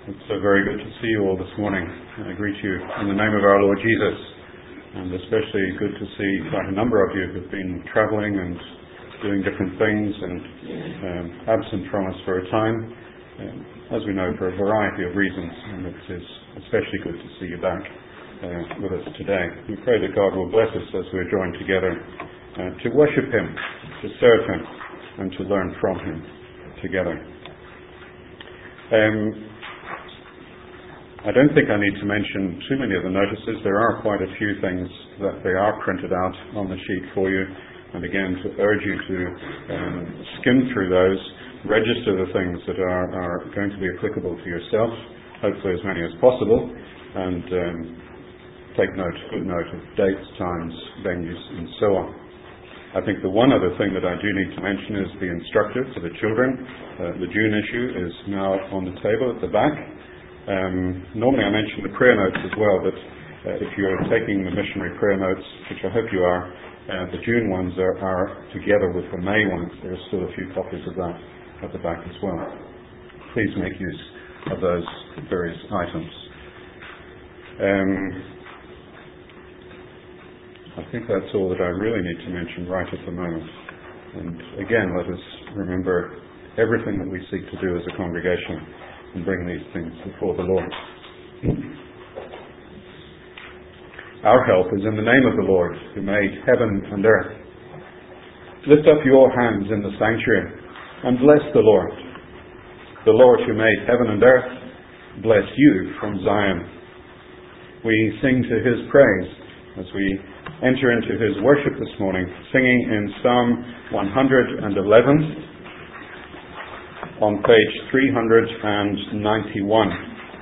It's very good to see you all this morning. I greet you in the name of our Lord Jesus, and especially good to see quite a number of you who've been travelling and doing different things and absent from us for a time, as we know, for a variety of reasons, and it is especially good to see you back with us today. We pray that God will bless us as we're joined together to worship Him, to serve Him, and to learn from Him together. I don't think I need to mention too many of the notices. There are quite a few things that they are printed out on the sheet for you, and again to urge you to skim through those, register the things that are going to be applicable to yourself, hopefully as many as possible, and take good note of dates, times, venues, and so on. I think the one other thing that I do need to mention is the instructor for the children. The June issue is now on the table at the back. Normally I mention the prayer notes as well, but if you're taking the missionary prayer notes, which I hope you are, the June ones are together with the May ones. There are still a few copies of that at the back as well. Please make use of those various items. I think that's all that I really need to mention right at the moment. And again, let us remember everything that we seek to do as a congregation and bring these things before the Lord. Our help is in the name of the Lord, who made heaven and earth. Lift up your hands in the sanctuary and bless the Lord. The Lord who made heaven and earth, bless you from Zion. We sing to His praise as we enter into His worship this morning, singing in Psalm 111 on page 391.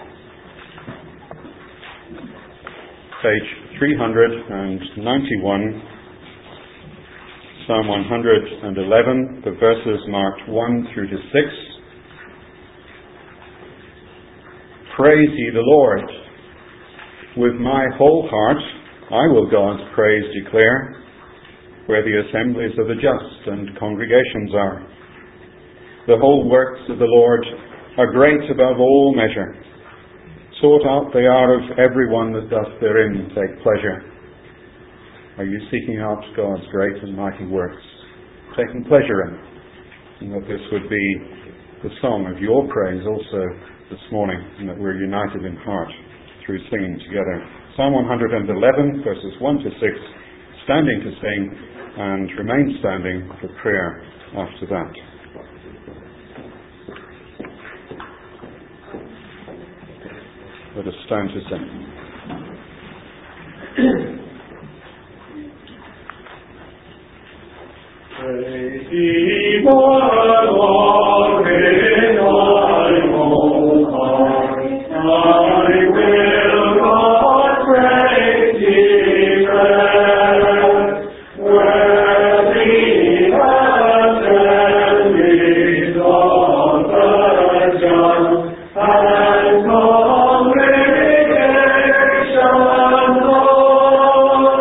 Page 391, Psalm 111, the verses marked 1 through to 6. Praise ye the Lord. With my whole heart I will God's praise declare, where the assemblies of the just and congregations are. The whole works of the Lord are great above all measure. Sought out they are of every one that doth therein take pleasure. Are you seeking out God's great and mighty works, taking pleasure in it? And that this would be the song of your praise also this morning, and that we're united in heart through singing together. Psalm 111, verses 1 to 6, standing to sing, and remain standing for prayer after that. Let us stand to sing. Praise ye the Lord in my whole heart. I will God's praise declare, where the assemblies of the just and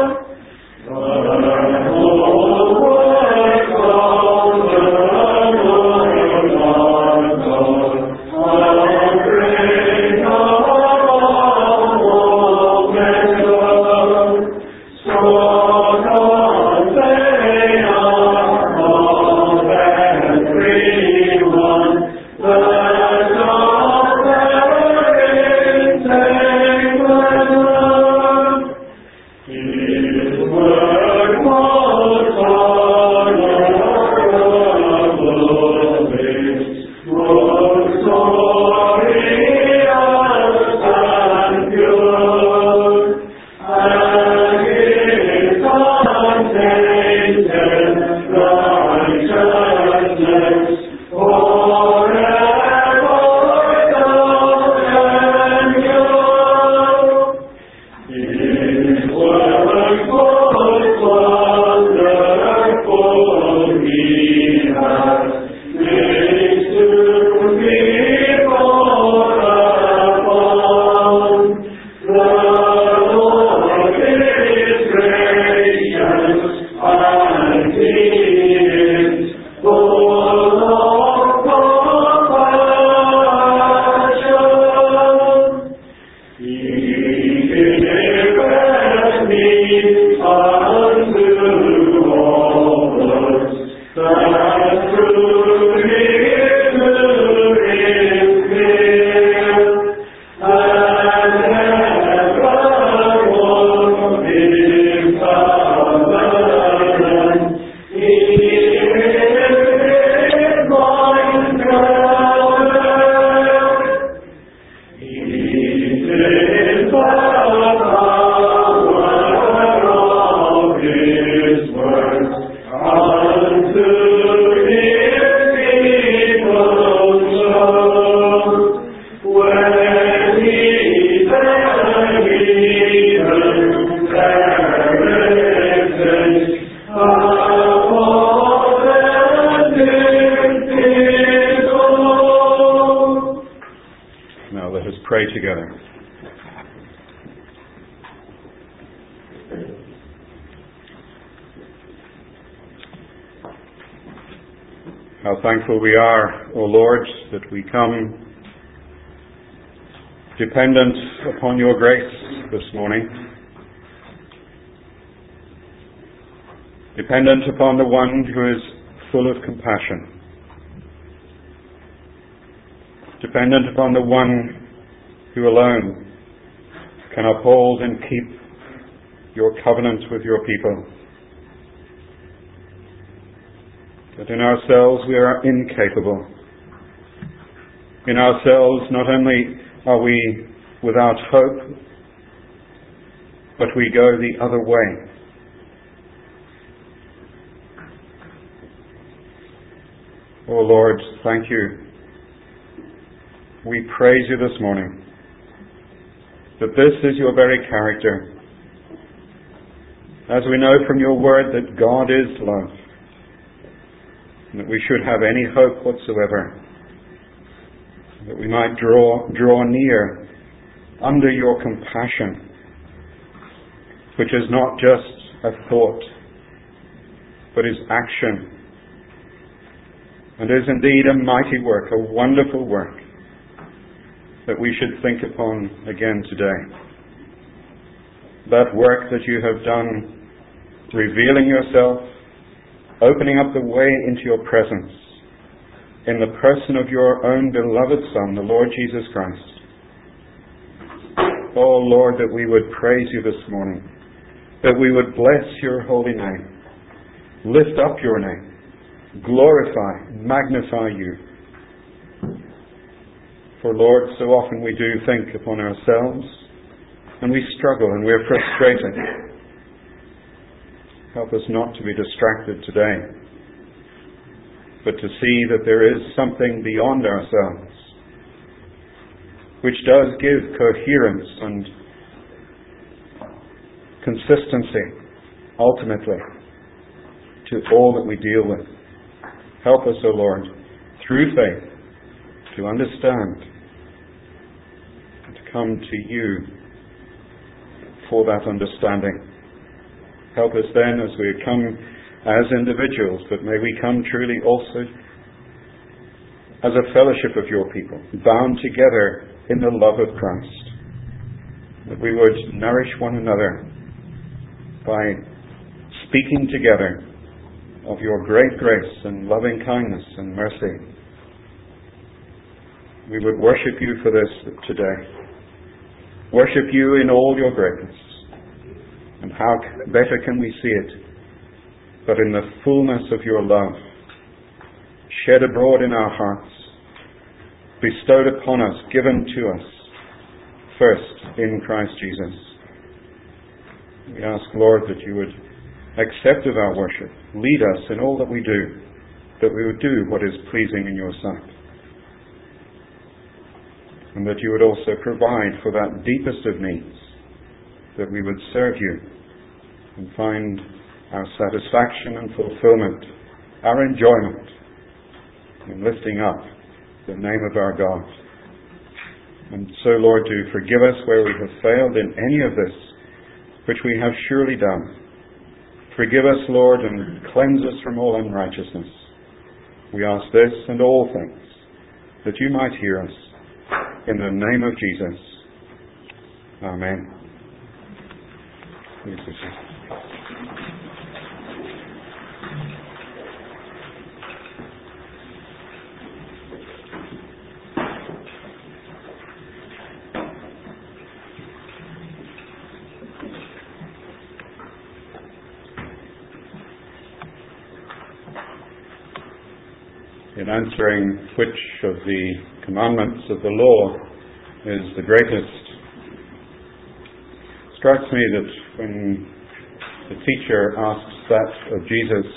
congregations are. Now let us pray together. How thankful we are, O Lord, that we come dependent upon your grace this morning, dependent upon the one who is full of compassion, dependent upon the one who alone can uphold and keep your covenant with your people. That in ourselves we are incapable. In ourselves not only are we without hope, but we go the other way. Oh Lord, thank you. We praise you this morning that this is your very character. As we know from your word that God is love, and that we should have any hope whatsoever, that we might draw near under your compassion, which is not just a thought, but is action, and is indeed a mighty work, a wonderful work, that we should think upon again today. That work that you have done, revealing yourself, opening up the way into your presence, in the person of your own beloved Son, the Lord Jesus Christ. Oh Lord, that we would praise you this morning, that we would bless your holy name, lift up your name, glorify, magnify you. For Lord, so often we do think upon ourselves, and we struggle and we're frustrated. Help us not to be distracted today, but to see that there is something beyond ourselves, which does give coherence and consistency, ultimately, to all that we deal with. Help us, O Lord, through faith, to understand and to come to you for that understanding. Help us then as we come as individuals, but may we come truly also as a fellowship of your people, bound together in the love of Christ, that we would nourish one another by speaking together of your great grace and loving kindness and mercy. We would worship you for this today. Worship you in all your greatness. And how better can we see it but in the fullness of your love, shed abroad in our hearts, bestowed upon us, given to us, first in Christ Jesus. We ask, Lord, that you would accept of our worship, lead us in all that we do, that we would do what is pleasing in your sight, and that you would also provide for that deepest of needs, that we would serve you and find our satisfaction and fulfillment, our enjoyment in lifting up the name of our God. And so, Lord, do forgive us where we have failed in any of this, which we have surely done. Forgive us, Lord, and cleanse us from all unrighteousness. We ask this and all things, that you might hear us. In the name of Jesus. Amen. Please be seated. In answering which of the commandments of the law is the greatest, it strikes me that when the teacher asks that of Jesus,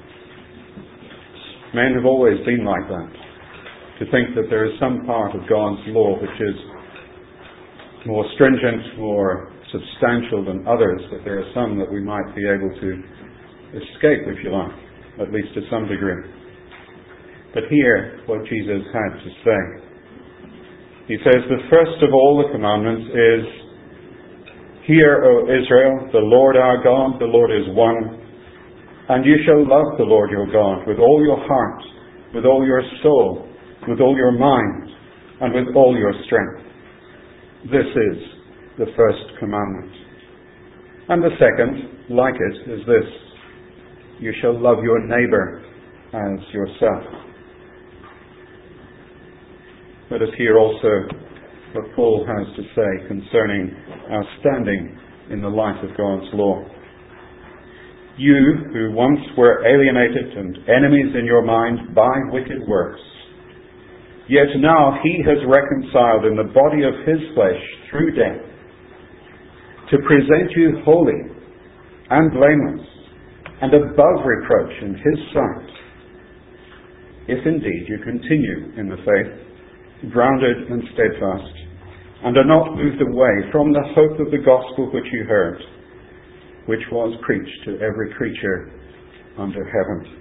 men have always been like that, to think that there is some part of God's law which is more stringent, more substantial than others, that there are some that we might be able to escape, if you like, at least to some degree. But here, what Jesus had to say He says, the first of all the commandments is, Hear, O Israel, the Lord our God, the Lord is one, and you shall love the Lord your God with all your heart, with all your soul, with all your mind, and with all your strength. This is the first commandment. And the second, like it, is this: you shall love your neighbour as yourself. Let us hear also what Paul has to say concerning our standing in the light of God's law. You who once were alienated and enemies in your mind by wicked works, yet now he has reconciled in the body of his flesh through death, to present you holy and blameless and above reproach in his sight, if indeed you continue in the faith, grounded and steadfast, and are not moved away from the hope of the gospel which you heard, which was preached to every creature under heaven.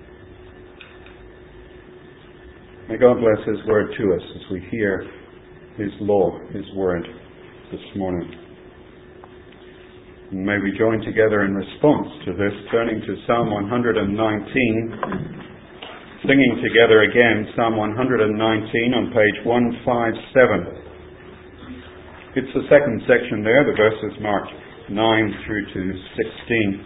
May God bless his word to us as we hear his law, his word this morning. And may we join together in response to this, turning to Psalm 119, singing together again Psalm 119 on page 157. It's the second section there, the verses marked 9 through to 16.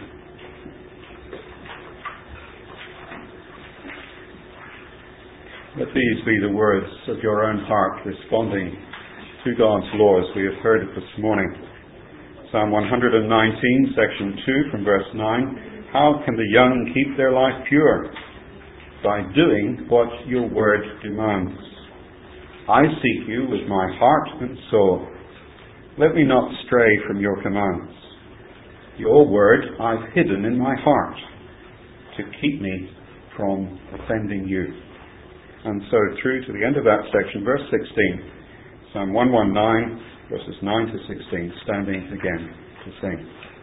Let these be the words of your own heart responding to God's law as we have heard it this morning. Psalm 119, section 2 from verse 9. How can the young keep their life pure? By doing what your word demands. I seek you with my heart and soul. Let me not stray from your commands. Your word I've hidden in my heart to keep me from offending you. And so through to the end of that section, verse 16, Psalm 119, verses 9 to 16, standing again to sing.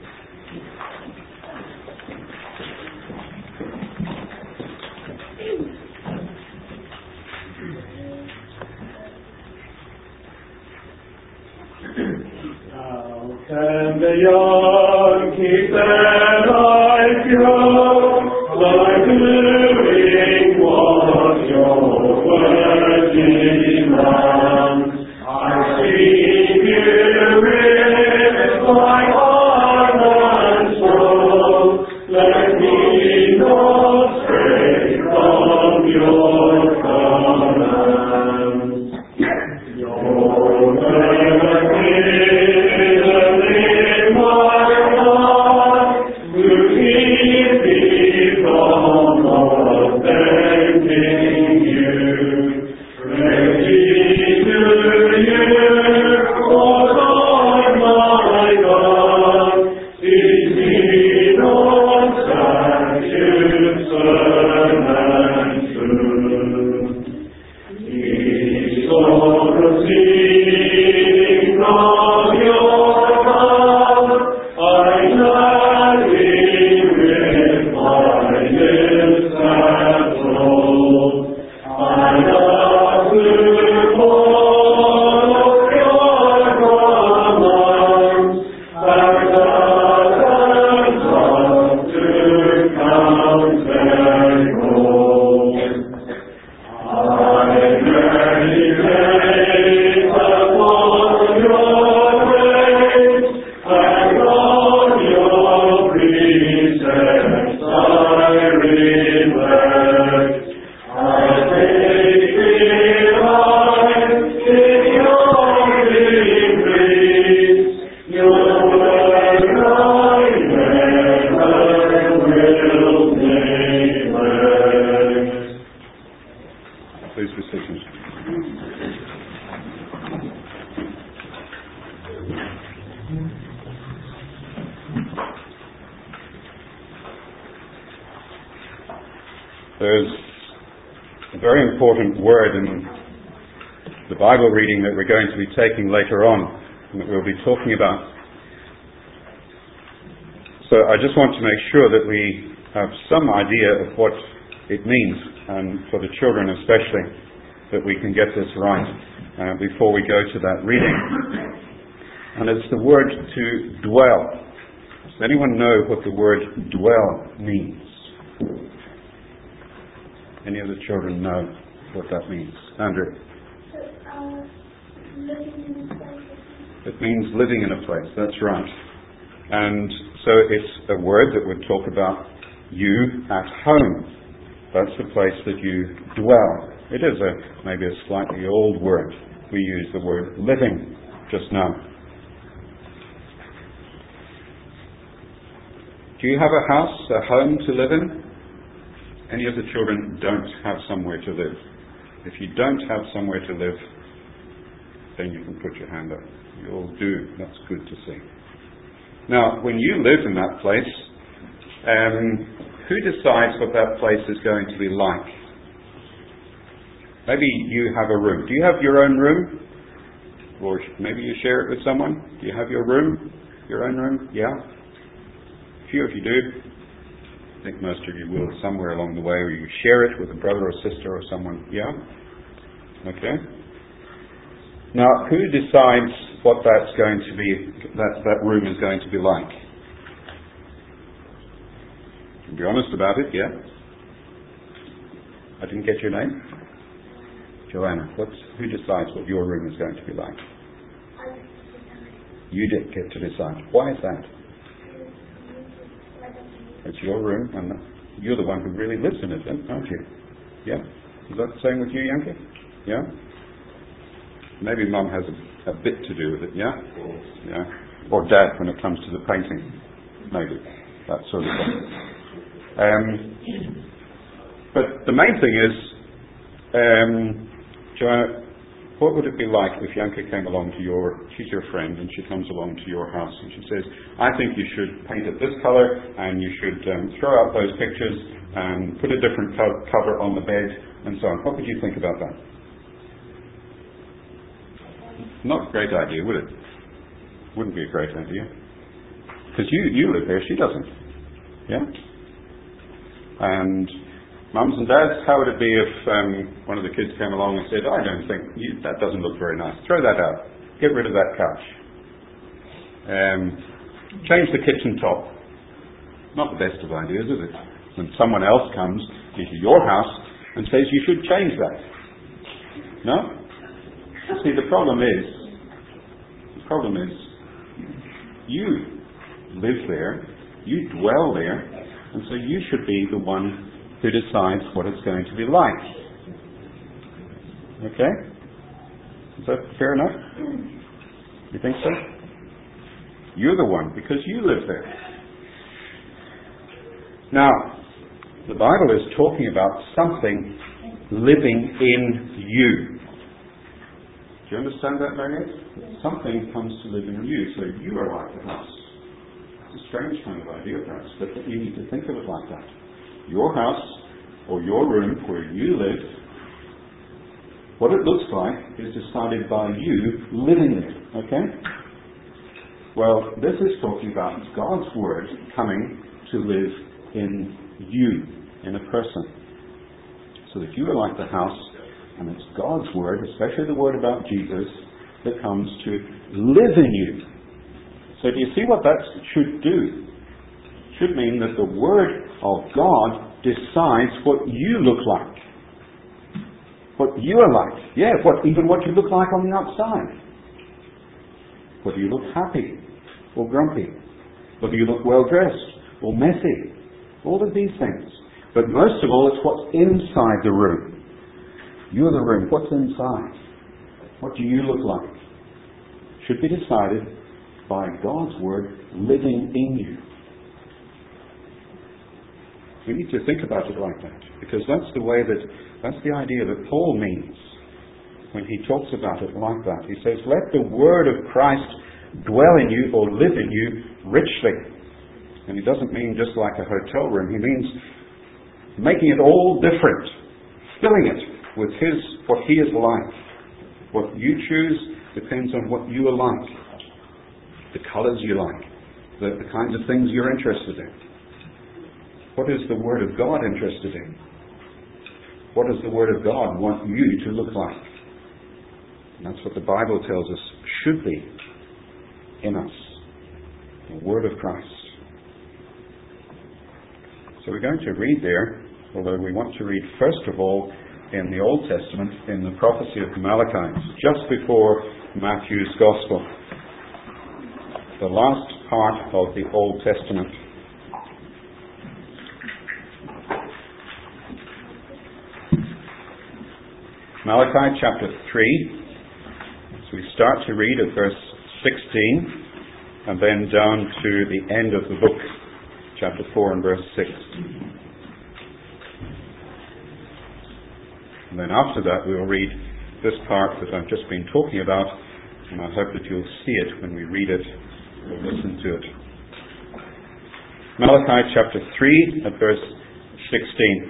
How can the young keep their life pure by doing what your word demands? I seek you with my heart and soul. Let me not stray from your commands. Your word is in my heart to keep me from offending you. Ready to you, O Lord my God, teach me not statutes and truth. Each soul proceeding from your mouth, I gladly with my lips have told. I love to follow your commands, as others love to count their gold. I meditate upon your ways, and on your precepts I reflect. I take delight in your decrees. Your word I never will neglect. Please be seated. There's a very important word in the Bible reading that we're going to be taking later on and that we'll be talking about. So I just want to make sure that we have some idea of what it means, and for the children especially, that we can get this right. before we go to that reading. And it's the word to dwell. Does anyone know what the word dwell means? Any of the children know what that means? Andrew? It means living in a place, that's right. And so it's a word that would talk about you at home. That's the place that you dwell. It is maybe a slightly old word. We use the word living just now. Do you have a house, a home to live in? Any of the children don't have somewhere to live. If you don't have somewhere to live, then you can put your hand up. You all do. That's good to see. Now, when you live in that place, who decides what that place is going to be like? Maybe you have a room. Do you have your own room? Or maybe you share it with someone? Do you have your room? Your own room? Yeah? A few of you do. I think most of you will somewhere along the way, or you share it with a brother or sister or someone. Yeah? Okay. Now, who decides what that's going to be, that room is going to be like? You can be honest about it, yeah? I didn't get your name? Joanna. Who decides what your room is going to be like? You did get to decide. Why is that? It's your room, and you're the one who really lives in it, aren't you? Yeah? Is that the same with you, Yankee? Yeah? Maybe Mum has a bit to do with it, yeah? Yeah. Or Dad when it comes to the painting. Maybe. That sort of thing. But the main thing is, Joanna, what would it be like if Yanka came along to she's your friend, and she comes along to your house and she says, I think you should paint it this colour, and you should throw out those pictures and put a different cover on the bed, and so on. What would you think about that? Not a great idea, would it? Wouldn't be a great idea. Because you live there, she doesn't. Yeah? And mums and dads, how would it be if one of the kids came along and said, I don't think, that doesn't look very nice. Throw that out. Get rid of that couch. Change the kitchen top. Not the best of ideas, is it? When someone else comes into your house and says you should change that. No? See, the problem is, you live there, you dwell there, and so you should be the one who decides what it's going to be like. Okay? Is that fair enough? You think so? You're the one, because you live there. Now, the Bible is talking about something living in you. Do you understand that, Margaret? Something comes to live in you, so you are like the house. It's a strange kind of idea, perhaps, but you need to think of it like that. Your house, or your room where you live, what it looks like is decided by you living there, okay? Well, this is talking about God's Word coming to live in you, in a person. So that you are like the house, and it's God's Word, especially the Word about Jesus, that comes to live in you. So do you see what that should do? It should mean that the Word of God decides what you look like. What you are like. Yeah, even what you look like on the outside. Whether you look happy or grumpy. Whether you look well dressed or messy. All of these things. But most of all, it's what's inside the room. You're the room. What's inside? What do you look like? Should be decided by God's Word living in you. We need to think about it like that, because that's the idea that Paul means when he talks about it like that. He says, let the Word of Christ dwell in you or live in you richly. And he doesn't mean just like a hotel room. He means making it all different, filling it with what he is like. What you choose depends on what you are like, the colours you like, the kinds of things you're interested in. What is the Word of God interested in? What does the Word of God want you to look like? And that's what the Bible tells us should be in us. The Word of Christ. So we're going to read there, although we want to read first of all in the Old Testament, in the prophecy of Malachi, just before Matthew's Gospel. The last part of the Old Testament. Malachi chapter 3. So we start to read at verse 16 and then down to the end of the book, chapter 4 and verse 6. And then after that we'll read this part that I've just been talking about, and I hope that you'll see it when we read it or listen to it. Malachi chapter 3 at verse 16.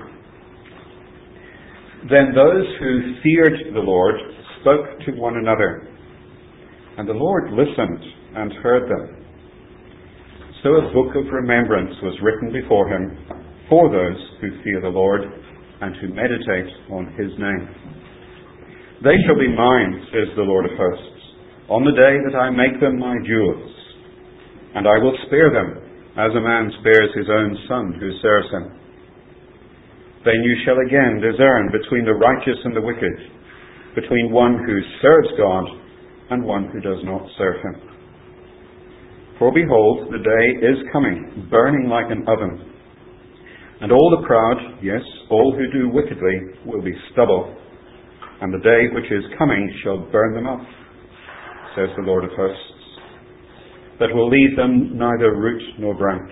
Then those who feared the Lord spoke to one another, and the Lord listened and heard them. So a book of remembrance was written before him for those who fear the Lord and who meditate on his name. They shall be mine, says the Lord of hosts, on the day that I make them my jewels, and I will spare them as a man spares his own son who serves him. Then you shall again discern between the righteous and the wicked, between one who serves God and one who does not serve him. For behold, the day is coming, burning like an oven, and all the proud, yes, all who do wickedly, will be stubble, and the day which is coming shall burn them up, says the Lord of hosts, that will leave them neither root nor branch.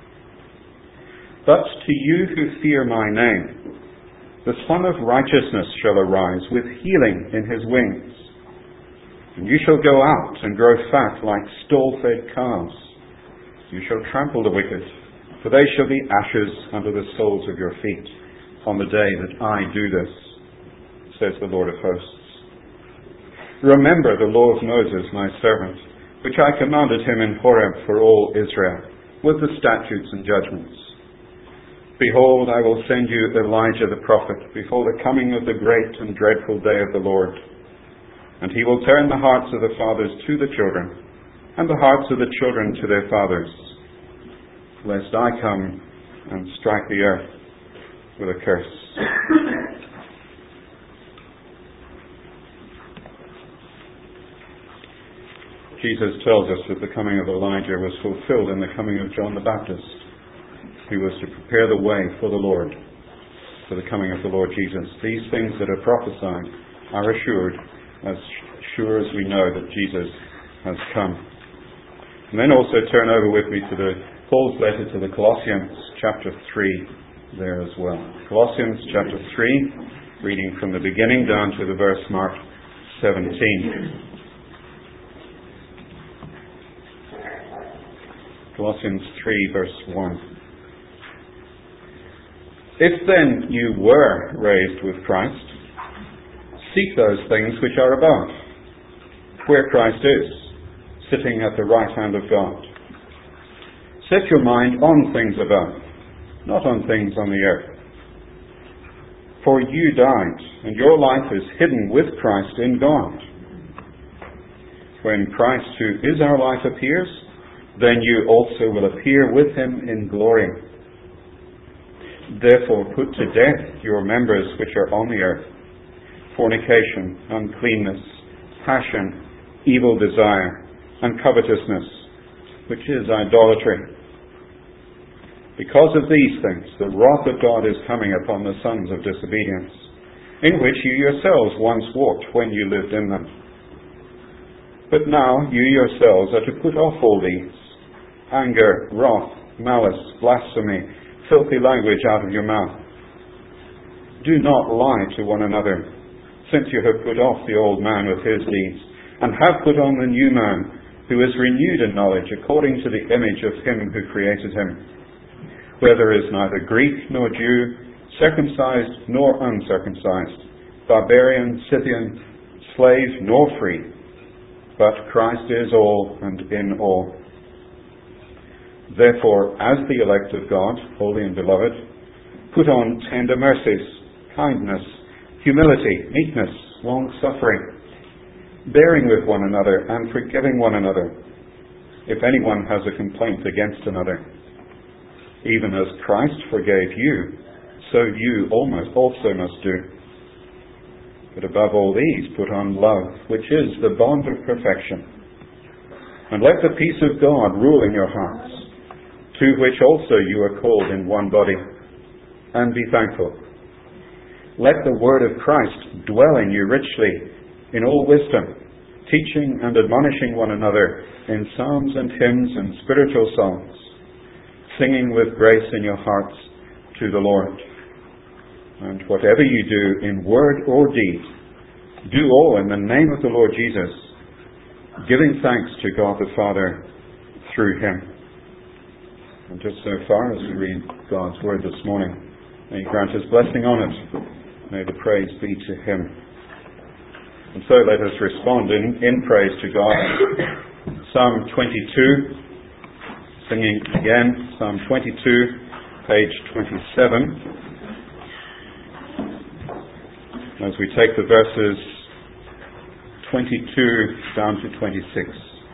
But to you who fear my name, the Son of Righteousness shall arise with healing in his wings. And you shall go out and grow fat like stall-fed calves. You shall trample the wicked, for they shall be ashes under the soles of your feet on the day that I do this, says the Lord of hosts. Remember the law of Moses, my servant, which I commanded him in Horeb for all Israel, with the statutes and judgments. Behold, I will send you Elijah the prophet before the coming of the great and dreadful day of the Lord. And he will turn the hearts of the fathers to the children, and the hearts of the children to their fathers, lest I come and strike the earth with a curse. Jesus tells us that the coming of Elijah was fulfilled in the coming of John the Baptist, who was to prepare the way for the Lord, for the coming of the Lord Jesus. These things that are prophesied are assured, as sure as we know that Jesus has come. And then also turn over with me to Paul's letter to the Colossians, chapter 3, there as well. Colossians chapter 3, reading from the beginning down to the verse marked 17. Colossians 3, verse 1. If then you were raised with Christ, seek those things which are above, where Christ is, sitting at the right hand of God. Set your mind on things above, not on things on the earth. For you died, and your life is hidden with Christ in God. When Christ, who is our life, appears, then you also will appear with him in glory. Therefore put to death your members which are on the earth: fornication, uncleanness, passion, evil desire, and covetousness, which is idolatry. Because of these things, the wrath of God is coming upon the sons of disobedience, in which you yourselves once walked when you lived in them. But now you yourselves are to put off all these: anger, wrath, malice, blasphemy, filthy language out of your mouth. Do not lie to one another, since you have put off the old man with his deeds, and have put on the new man, who is renewed in knowledge according to the image of him who created him, where there is neither Greek nor Jew, circumcised nor uncircumcised, barbarian, Scythian, slave nor free, but Christ is all and in all. Therefore, as the elect of God, holy and beloved, put on tender mercies, kindness, humility, meekness, long-suffering, bearing with one another and forgiving one another, if anyone has a complaint against another. Even as Christ forgave you, so you also must do. But above all these, put on love, which is the bond of perfection. And let the peace of God rule in your hearts, to which also you are called in one body, and be thankful. Let the word of Christ dwell in you richly in all wisdom, teaching and admonishing one another in psalms and hymns and spiritual songs, singing with grace in your hearts to the Lord. And whatever you do in word or deed, do all in the name of the Lord Jesus, giving thanks to God the Father through him. And just so far as we read God's word this morning, may he grant his blessing on it. May the praise be to him. And so let us respond in praise to God. Psalm 22, singing again, Psalm 22, page 27. As we take the verses 22 down to 26.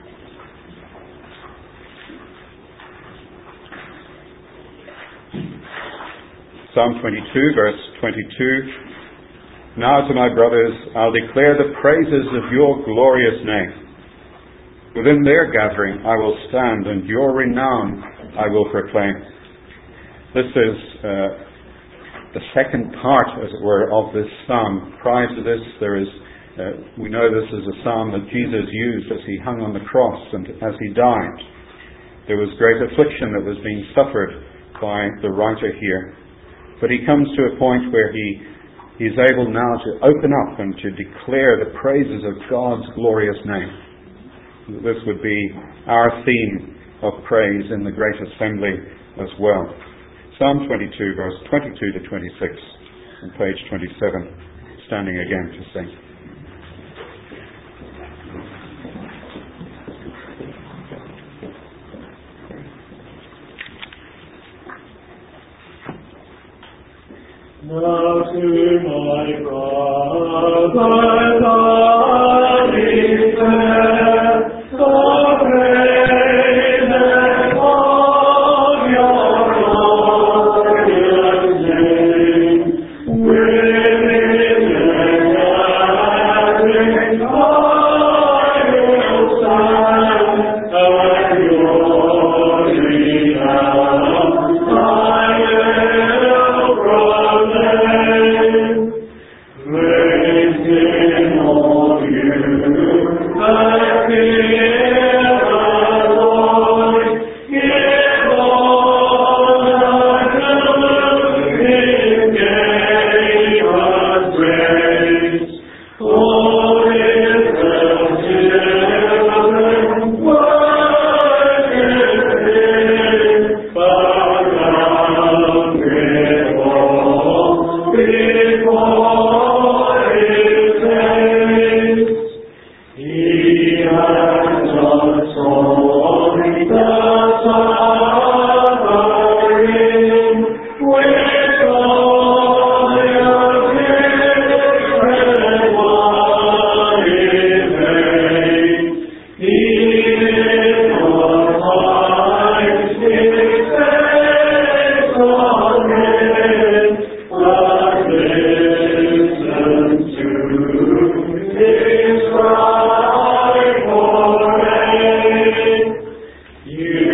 Psalm 22, verse 22. Now to my brothers, I'll declare the praises of your glorious name. Within their gathering I will stand, and your renown I will proclaim. This is the second part, as it were, of this psalm. Prior to this, we know this is a psalm that Jesus used as he hung on the cross and as he died. There was great affliction that was being suffered by the writer here. But he comes to a point where he is able now to open up and to declare the praises of God's glorious name. This would be our theme of praise in the Great Assembly as well. Psalm 22, verse 22 to 26, on page 27, standing again to sing. Now to my brothers I declare the praises of your glorious name. Within the gathering I will stand, and your renown I will proclaim. Praising all you that fear the Lord, give all that He gave us grace. Oh, Israel, children, worship Him, bow down before His face. He has done so the suffering with glorious different one in vain. He is the Christ, His face on men. But listen to His cry for rain. You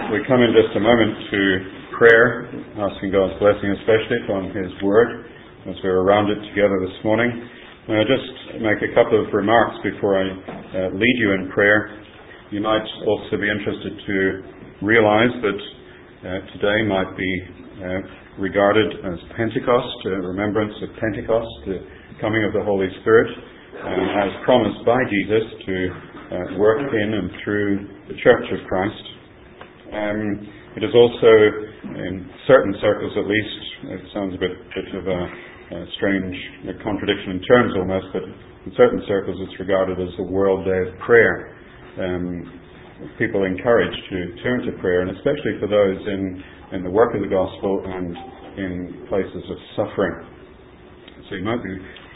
We come in just a moment to prayer, asking God's blessing especially on His Word as we're around it together this morning. And I'll just make a couple of remarks before I lead you in prayer. You might also be interested to realize that today might be regarded as Pentecost, remembrance of Pentecost, the coming of the Holy Spirit, as promised by Jesus to work in and through the Church of Christ. It is also, in certain circles at least, it sounds a bit of a strange contradiction in terms almost, but in certain circles it's regarded as a World Day of Prayer. People encouraged to turn to prayer, and especially for those in the work of the gospel and in places of suffering. So it might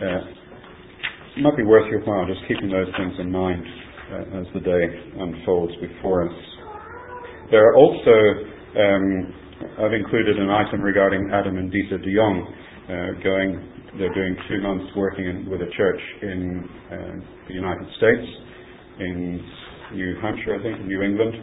be worth your while just keeping those things in mind as the day unfolds before us. There are also, I've included an item regarding Adam and Dita de Jong. They're doing 2 months working with a church in the United States, in New Hampshire, I think, New England.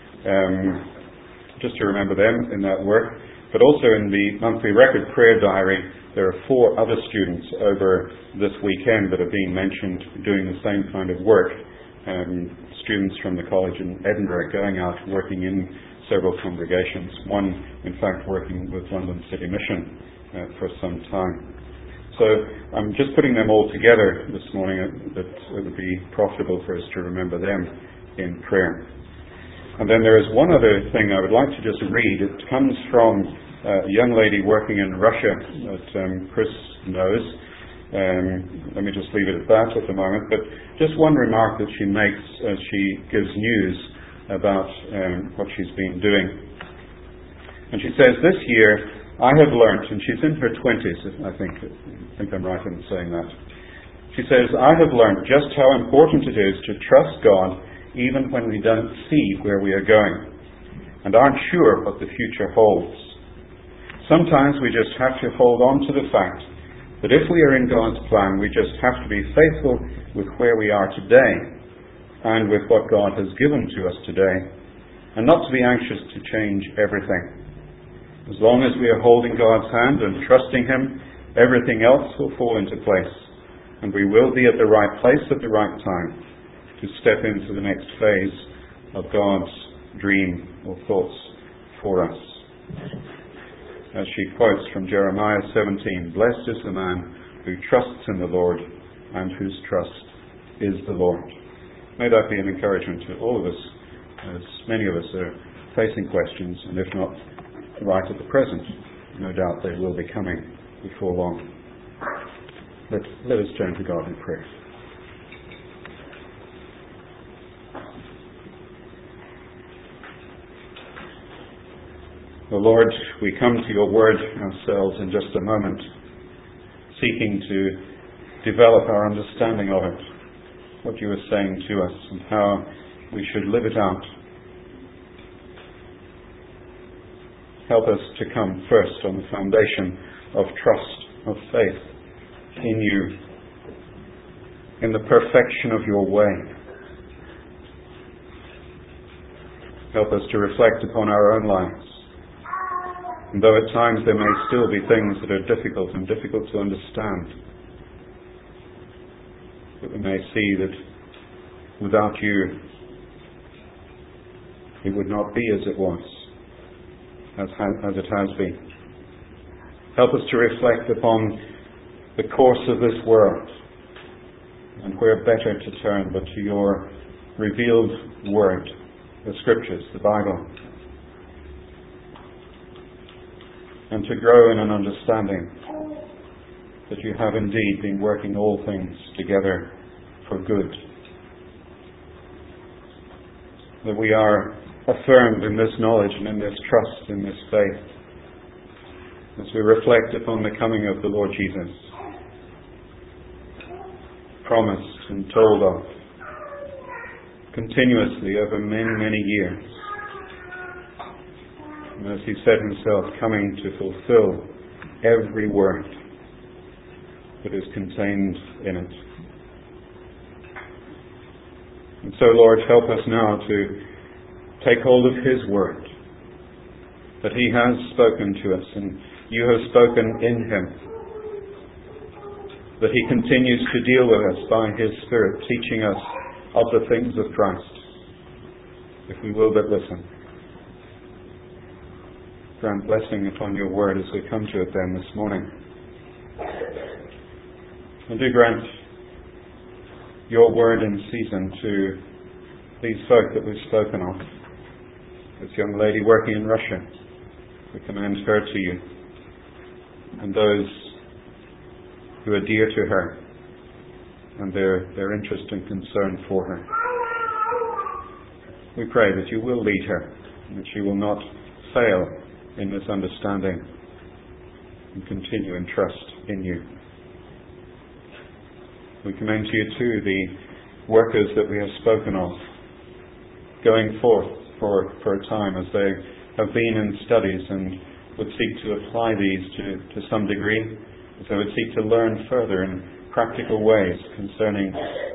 Just to remember them in that work. But also in the monthly record prayer diary, there are 4 other students over this weekend that are being mentioned doing the same kind of work. Students from the college in Edinburgh going out working in several congregations. One, in fact, working with London City Mission for some time. So I'm just putting them all together this morning, that it would be profitable for us to remember them in prayer. And then there is one other thing I would like to just read. It comes from a young lady working in Russia that Chris knows. Let me just leave it at that at the moment. But just one remark that she makes as she gives news about what she's been doing. And she says, this year I have learnt, and she's in her 20s, I think I'm right in saying that. She says, I have learnt just how important it is to trust God even when we don't see where we are going and aren't sure what the future holds. Sometimes we just have to hold on to the fact that if we are in God's plan, we just have to be faithful with where we are today and with what God has given to us today, and not to be anxious to change everything. As long as we are holding God's hand and trusting Him, everything else will fall into place, and we will be at the right place at the right time to step into the next phase of God's dream or thoughts for us. As she quotes from Jeremiah 17, blessed is the man who trusts in the Lord and whose trust is the Lord. May that be an encouragement to all of us, as many of us are facing questions, and if not right at the present, no doubt they will be coming before long. Let us turn to God in prayer. O Lord, we come to your word ourselves in just a moment, seeking to develop our understanding of it, what you are saying to us and how we should live it out. Help us to come first on the foundation of trust, of faith in you, in the perfection of your way. Help us to reflect upon our own lives. And though at times there may still be things that are difficult and difficult to understand, that we may see that without you it would not be as it was, as it has been. Help us to reflect upon the course of this world, and where better to turn but to your revealed word, the Scriptures, the Bible, and to grow in an understanding that you have indeed been working all things together for good. That we are affirmed in this knowledge and in this trust, in this faith, as we reflect upon the coming of the Lord Jesus, promised and told of continuously over many, many years. And as he said himself, coming to fulfill every word that is contained in it. And so, Lord, help us now to take hold of his word that He has spoken to us and You have spoken in Him, that He continues to deal with us by His Spirit, teaching us of the things of Christ, if we will but listen. Grant blessing upon Your word as we come to it then this morning. And do grant Your word in season to these folk that we've spoken of. This young lady working in Russia, we commend her to You, and those who are dear to her and their interest and concern for her. We pray that You will lead her, and that she will not fail in this understanding, and continue in trust in You. We commend to You too the workers that we have spoken of, going forth for a time as they have been in studies and would seek to apply these to some degree, as they would seek to learn further in practical ways concerning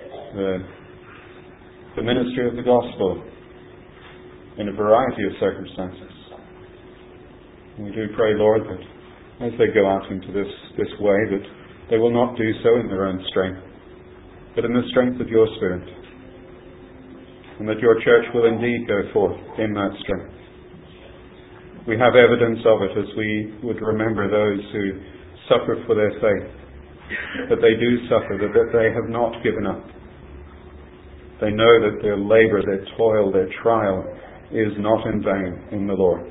the ministry of the gospel in a variety of circumstances. And we do pray, Lord, that as they go out into this way, that they will not do so in their own strength, but in the strength of Your Spirit, and that Your church will indeed go forth in that strength. We have evidence of it as we would remember those who suffer for their faith, that they do suffer, that they have not given up. They know that their labour, their toil, their trial is not in vain in the Lord.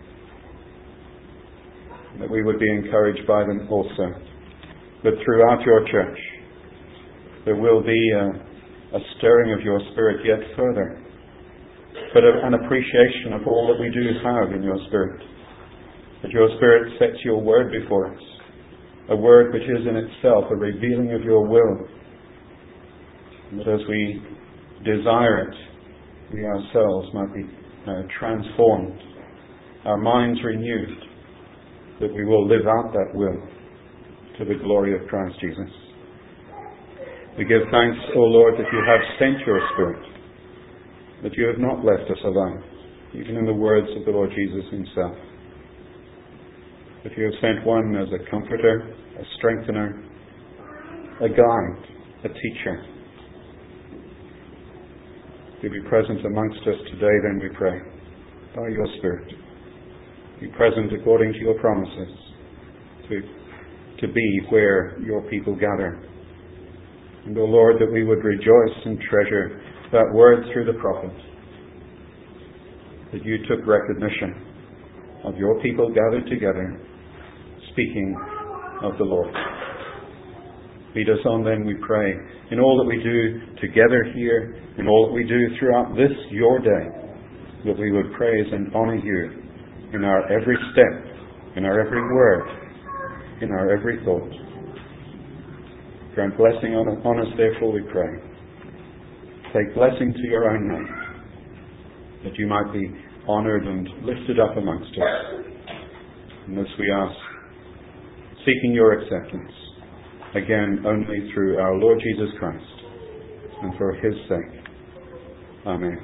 That we would be encouraged by them also, that throughout Your church there will be a stirring of Your Spirit yet further, but an appreciation of all that we do have in Your Spirit. That Your Spirit sets Your word before us, a word which is in itself a revealing of Your will. And that as we desire it, we ourselves might be transformed, our minds renewed, that we will live out that will to the glory of Christ Jesus. We give thanks, O Lord, that You have sent Your Spirit, that You have not left us alone, even in the words of the Lord Jesus Himself. That You have sent one as a comforter, a strengthener, a guide, a teacher. To be present amongst us today, then we pray, by Your Spirit. Be present according to Your promises, to be where Your people gather. And, O Lord, that we would rejoice and treasure that word through the prophet, that You took recognition of Your people gathered together, speaking of the Lord. Lead us on then, we pray, in all that we do together here, in all that we do throughout this Your day, that we would praise and honour You in our every step, in our every word, in our every thought. Grant blessing on us, therefore, we pray. Take blessing to Your own name, that You might be honoured and lifted up amongst us. And this we ask, seeking Your acceptance, again only through our Lord Jesus Christ, and for His sake. Amen.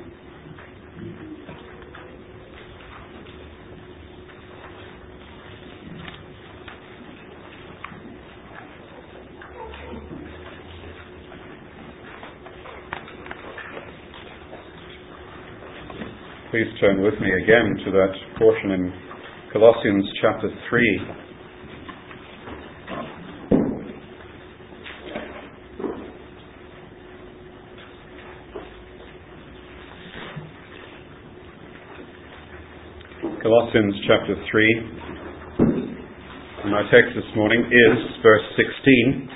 Please turn with me again to that portion in Colossians chapter 3. Colossians chapter 3. And our text this morning is verse 16.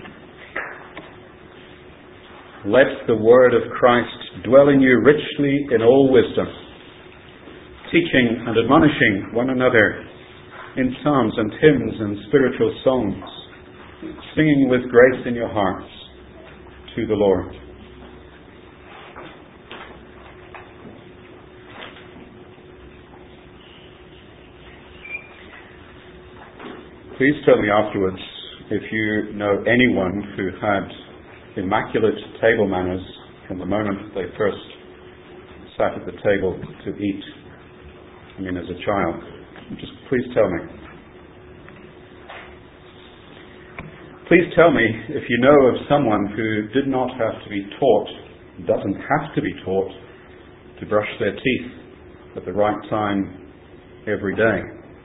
Let the word of Christ dwell in you richly in all wisdom, teaching and admonishing one another in psalms and hymns and spiritual songs, singing with grace in your hearts to the Lord. Please tell me afterwards if you know anyone who had immaculate table manners from the moment they first sat at the table to eat, as a child. Just please tell me. Please tell me if you know of someone who did not have to be taught, doesn't have to be taught, to brush their teeth at the right time every day.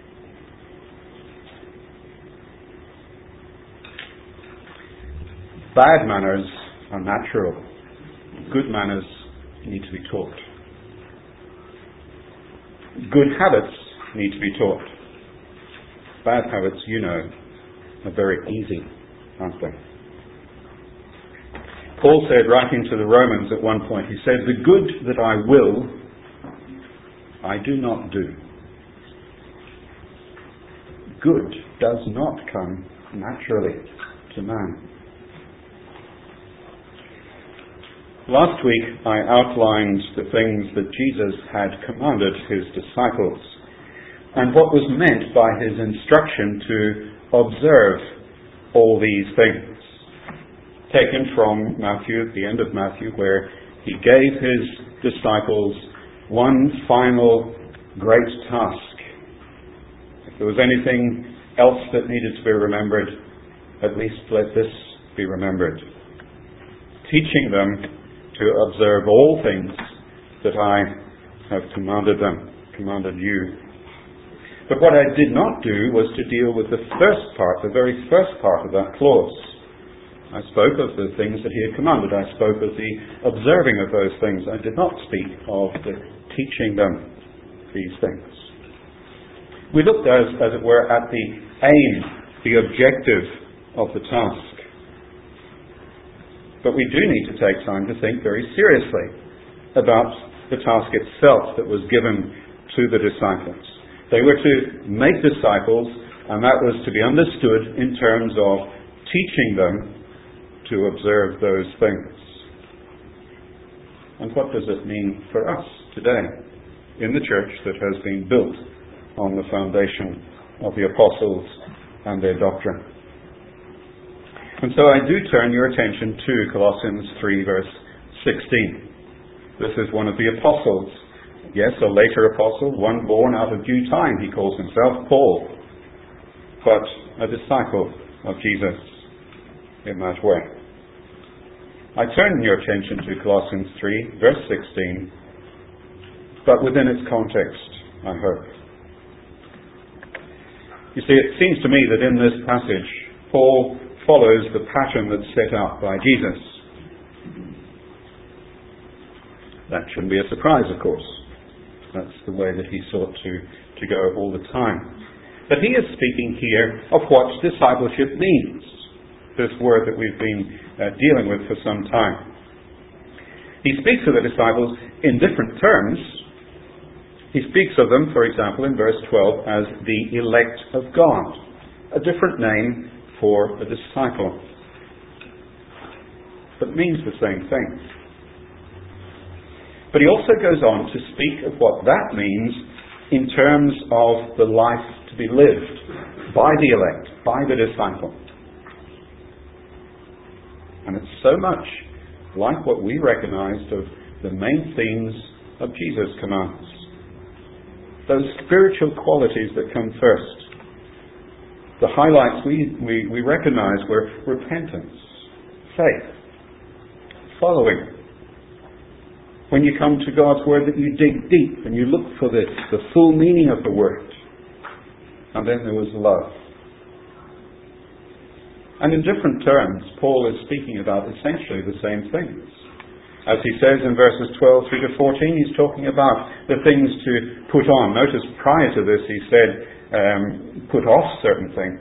Bad manners are natural. Good manners need to be taught. Good habits need to be taught. Bad habits, are very easy, aren't they? Paul said, writing to the Romans at one point, he said, "The good that I will, I do not do." Good does not come naturally to man. Last week I outlined the things that Jesus had commanded his disciples and what was meant by his instruction to observe all these things. Taken from Matthew, at the end of Matthew, where he gave his disciples one final great task. If there was anything else that needed to be remembered, at least let this be remembered. Teaching them to observe all things that I have commanded you. But what I did not do was to deal with the very first part of that clause. I spoke of the things that he had commanded. I spoke of the observing of those things. I did not speak of the teaching them these things. We looked, as it were, at the aim, the objective of the task. But we do need to take time to think very seriously about the task itself that was given to the disciples. They were to make disciples, and that was to be understood in terms of teaching them to observe those things. And what does it mean for us today in the church that has been built on the foundation of the apostles and their doctrine? And so I do turn your attention to Colossians 3 verse 16. This is one of the apostles. Yes, a later apostle, one born out of due time, he calls himself, Paul. But a disciple of Jesus in that way. I turn your attention to Colossians 3 verse 16, but within its context, I hope. You see, it seems to me that in this passage, Paul follows the pattern that's set out by Jesus. That shouldn't be a surprise, of course. That's the way that he sought to go all the time. But he is speaking here of what discipleship means, this word that we've been dealing with for some time. He speaks of the disciples in different terms. He speaks of them, for example, in verse 12 as the elect of God, a different name for a disciple, but means the same thing. But he also goes on to speak of what that means in terms of the life to be lived by the elect, by the disciple. And it's so much like what we recognized of the main themes of Jesus' commands. Those spiritual qualities that come first. The highlights we recognize were repentance, faith, following. When you come to God's Word, that you dig deep and you look for the full meaning of the Word. And then there was love. And in different terms, Paul is speaking about essentially the same things. As he says in verses 12 through to 14, he's talking about the things to put on. Notice prior to this he said, put off certain things.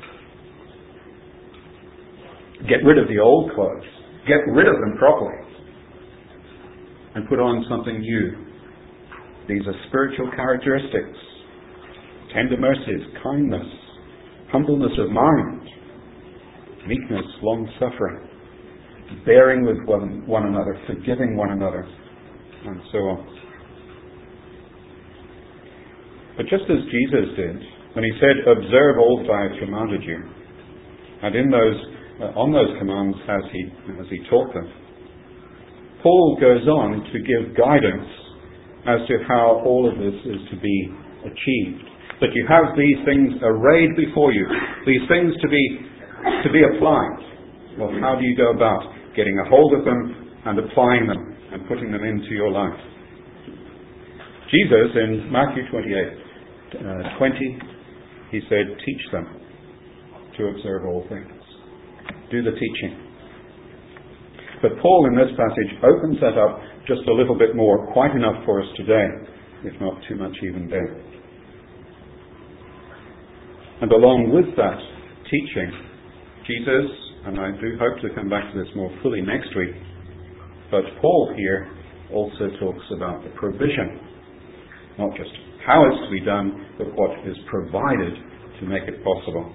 Get rid of the old clothes. Get rid of them properly. And put on something new. These are spiritual characteristics. Tender mercies, kindness, humbleness of mind, meekness, long-suffering, bearing with one another, forgiving one another, and so on. But just as Jesus did, when he said, observe all that I have commanded you, and on those commands as he taught them, Paul goes on to give guidance as to how all of this is to be achieved. that you have these things arrayed before you, these things to be applied. Well, how do you go about getting a hold of them and applying them and putting them into your life? Jesus, in Matthew 28:20, he said, teach them to observe all things. Do the teaching. But Paul in this passage opens that up just a little bit more, quite enough for us today, if not too much even then. And along with that teaching, Jesus, and I do hope to come back to this more fully next week, but Paul here also talks about the provision. Not just how it's to be done, but what is provided to make it possible.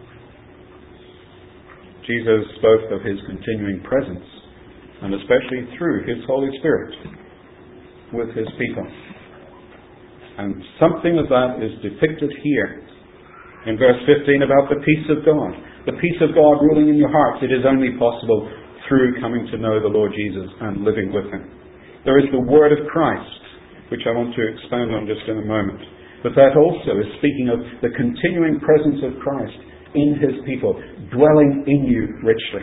Jesus spoke of his continuing presence, and especially through his Holy Spirit, with his people. And something of that is depicted here in verse 15 about the peace of God. The peace of God ruling in your hearts. It is only possible through coming to know the Lord Jesus and living with him. There is the word of Christ, which I want to expand on just in a moment. But that also is speaking of the continuing presence of Christ in his people, dwelling in you richly.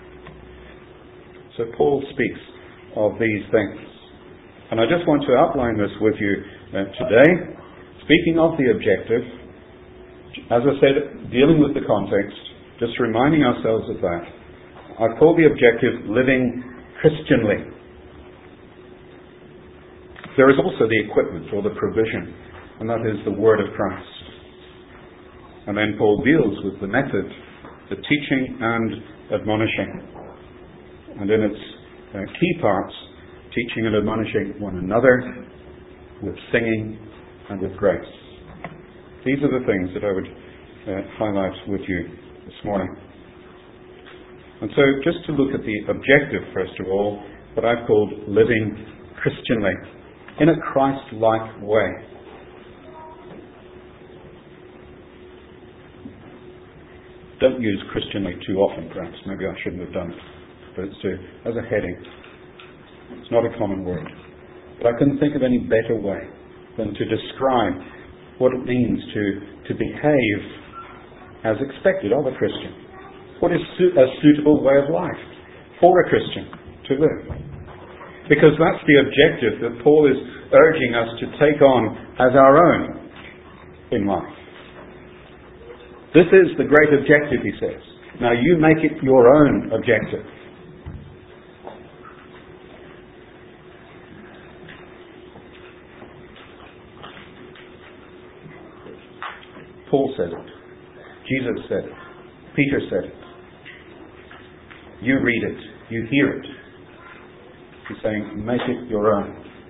So Paul speaks of these things. And I just want to outline this with you today. Speaking of the objective, as I said, dealing with the context, just reminding ourselves of that. I've called the objective living Christianly. There is also the equipment or the provision, and that is the word of Christ. And then Paul deals with the method, the teaching and admonishing. And in its key parts, teaching and admonishing one another with singing and with grace. These are the things that I would highlight with you this morning. And so just to look at the objective first of all, what I've called living Christianly, in a Christ-like way. Don't use Christianly too often, perhaps. Maybe I shouldn't have done it. But it's as a heading. It's not a common word. But I couldn't think of any better way than to describe what it means to behave as expected of a Christian. What is a suitable way of life for a Christian to live? Because that's the objective that Paul is urging us to take on as our own in life. This is the great objective, he says. Now you make it your own objective. Paul said it. Jesus said it. Peter said it. You read it. You hear it. He's saying, make it your own.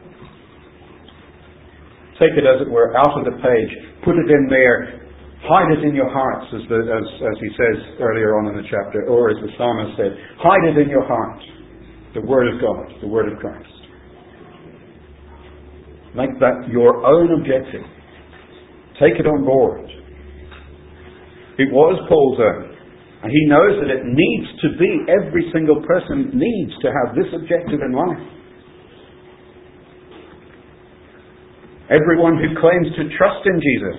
Take it, as it were, out of the page. Put it in there. Hide it in your hearts, as he says earlier on in the chapter, or as the psalmist said, hide it in your heart. The Word of God, the Word of Christ. Make that your own objective. Take it on board. It was Paul's own. And he knows that it needs to be, every single person needs to have this objective in life. Everyone who claims to trust in Jesus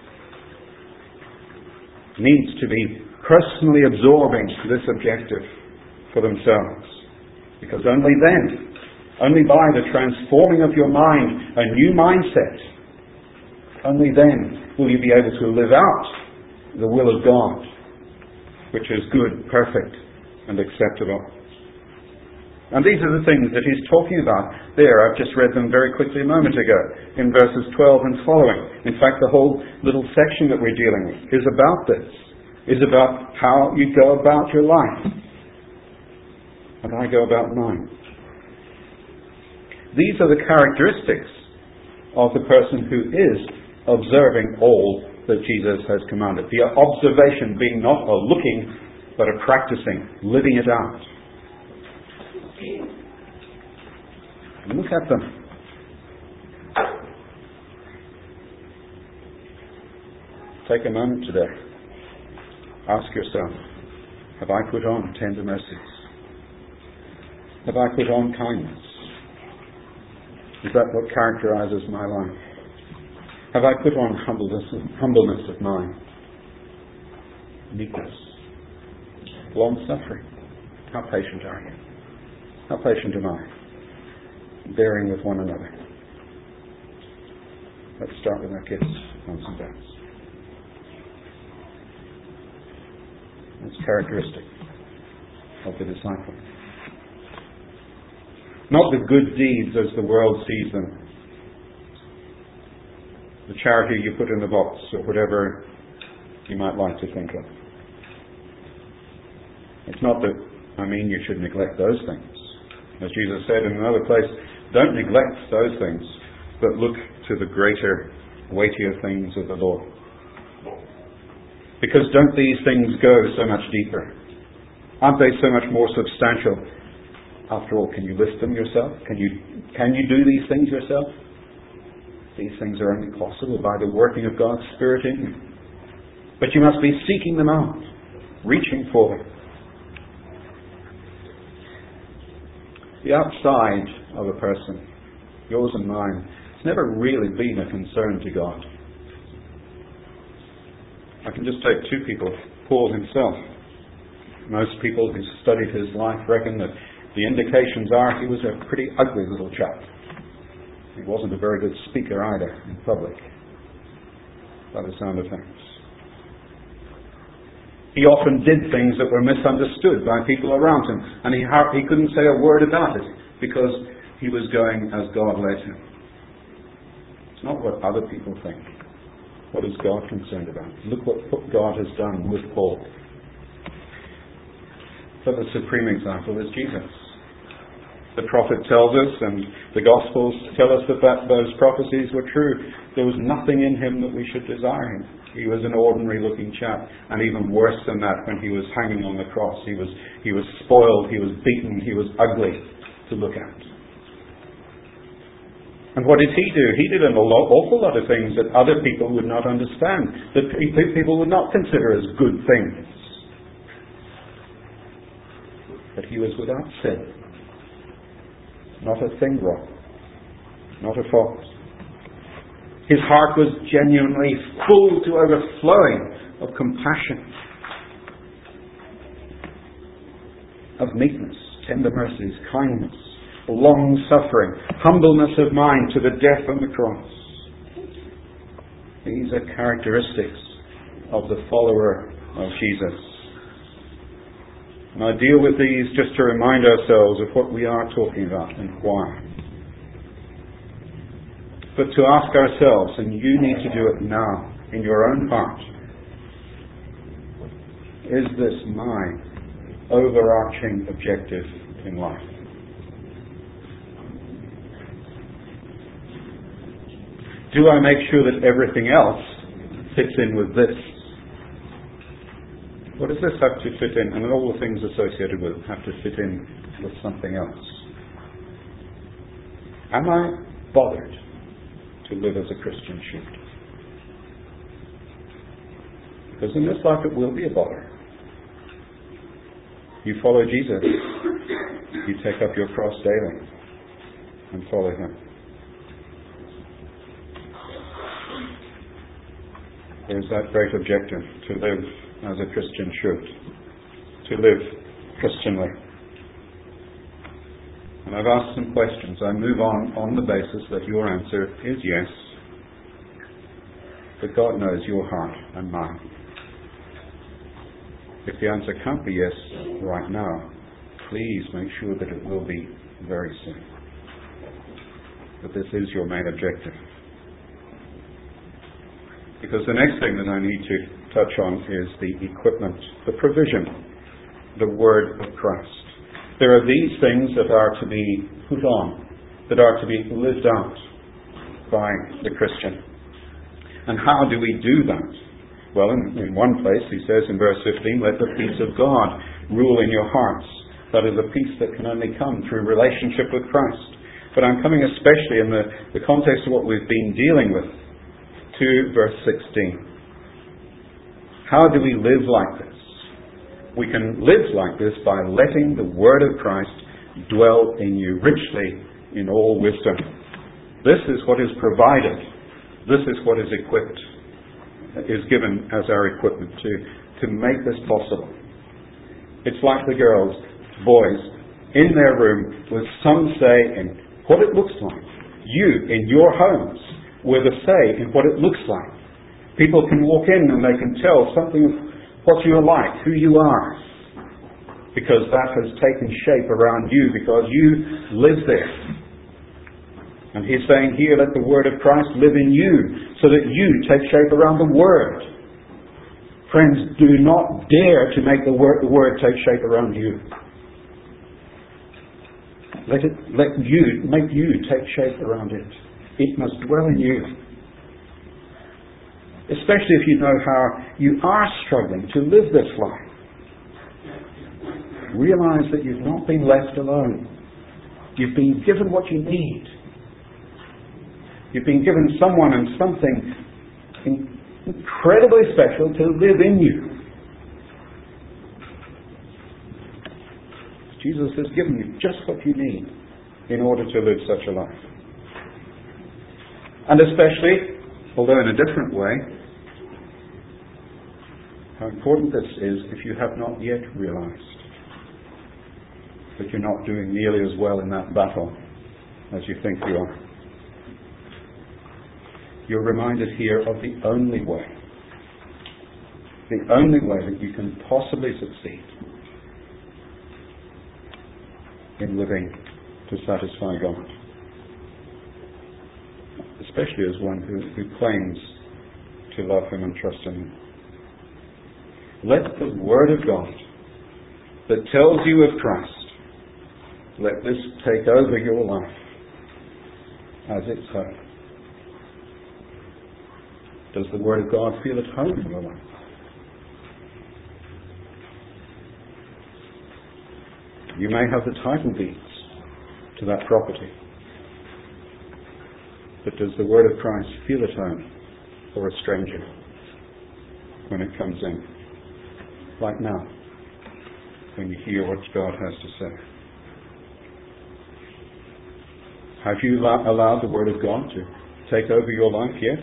needs to be personally absorbing this objective for themselves. Because only then, only by the transforming of your mind, a new mindset, only then will you be able to live out the will of God, which is good, perfect, and acceptable. And these are the things that he's talking about there. I've just read them very quickly a moment ago in verses 12 and following. In fact, the whole little section that we're dealing with is about this, is about how you go about your life. And I go about mine. These are the characteristics of the person who is observing all that Jesus has commanded. The observation being not a looking, but a practicing, living it out. And look at them. Take a moment today. Ask yourself, have I put on tender mercies? Have I put on kindness? Is that what characterizes my life? Have I put on humbleness of mind, meekness, long-suffering? How patient are you? How patient am I? Bearing with one another. Let's start with our kids, moms and dads. It's characteristic of the disciple. Not the good deeds as the world sees them. The charity you put in the box, or whatever you might like to think of. It's not that, you should neglect those things. As Jesus said in another place, don't neglect those things, but look to the greater, weightier things of the Lord. Because don't these things go so much deeper? Aren't they so much more substantial? After all, can you list them yourself? Can you do these things yourself? These things are only possible by the working of God's Spirit in you. But you must be seeking them out, reaching for them. The outside of a person, yours and mine, has never really been a concern to God. I can just take two people. Paul himself. Most people who studied his life reckon that the indications are he was a pretty ugly little chap. He wasn't a very good speaker either in public, by the sound of things. He often did things that were misunderstood by people around him, and he couldn't say a word about it because he was going as God led him. It's not what other people think. What is God concerned about? Look what God has done with Paul. But the supreme example is Jesus. The prophet tells us, and the Gospels tell us that those prophecies were true. There was nothing in him that we should desire him. He was an ordinary looking chap, and even worse than that, when he was hanging on the cross, he was spoiled, he was beaten, he was ugly to look at. And what did he do? He did an awful lot of things that other people would not understand, that people would not consider as good things. But he was without sin. Not a thing wrong. Not a fault. His heart was genuinely full to overflowing of compassion, of meekness, tender mercies, kindness, long-suffering, humbleness of mind to the death on the cross. These are characteristics of the follower of Jesus. And I deal with these just to remind ourselves of what we are talking about and why. But to ask ourselves, and you need to do it now in your own heart, is this my overarching objective in life? Do I make sure that everything else fits in with this? What does this have to fit in? And all the things associated with it have to fit in with something else. Am I bothered to live as a Christian should? Because in this life it will be a bother. You follow Jesus, you take up your cross daily and follow Him. There's that great objective, to live as a Christian should, to live Christianly. And I've asked some questions. I move on the basis that your answer is yes. But God knows your heart and mine. If the answer can't be yes right now, please make sure that it will be very soon. That this is your main objective. Because the next thing that I need to touch on is the equipment, the provision, the Word of Christ. There are these things that are to be put on, that are to be lived out by the Christian. And how do we do that? Well, in one place he says in verse 15, let the peace of God rule in your hearts. That is a peace that can only come through relationship with Christ. But I'm coming especially in the context of what we've been dealing with, to verse 16. How do we live like this? We can live like this by letting the Word of Christ dwell in you richly in all wisdom. This is what is provided This is what is given as our equipment to make this possible. It's like the girls, boys, in their room with some say in what it looks like. You, in your homes, with a say in what it looks like. People can walk in and they can tell something of what you're like, who you are. Because that has taken shape around you, because you live there. And he's saying here, let the word of Christ live in you, so that you take shape around the word. Friends, do not dare to make the word take shape around you. Make you take shape around it. It must dwell in you. Especially if you know how you are struggling to live this life. Realize that you've not been left alone. You've been given what you need. You've been given someone and something incredibly special to live in you. Jesus has given you just what you need in order to live such a life. And especially, although in a different way, how important this is if you have not yet realized that you're not doing nearly as well in that battle as you think you are. You're reminded here of the only way that you can possibly succeed in living to satisfy God. Especially as one who claims to love Him and trust in Him. Let the Word of God that tells you of Christ, let this take over your life as its home. Does the Word of God feel at home in your life? You may have the title deeds to that property, but does the Word of Christ feel at home or a stranger when it comes in? Like now, when you hear what God has to say. Have you allowed the Word of God to take over your life yet?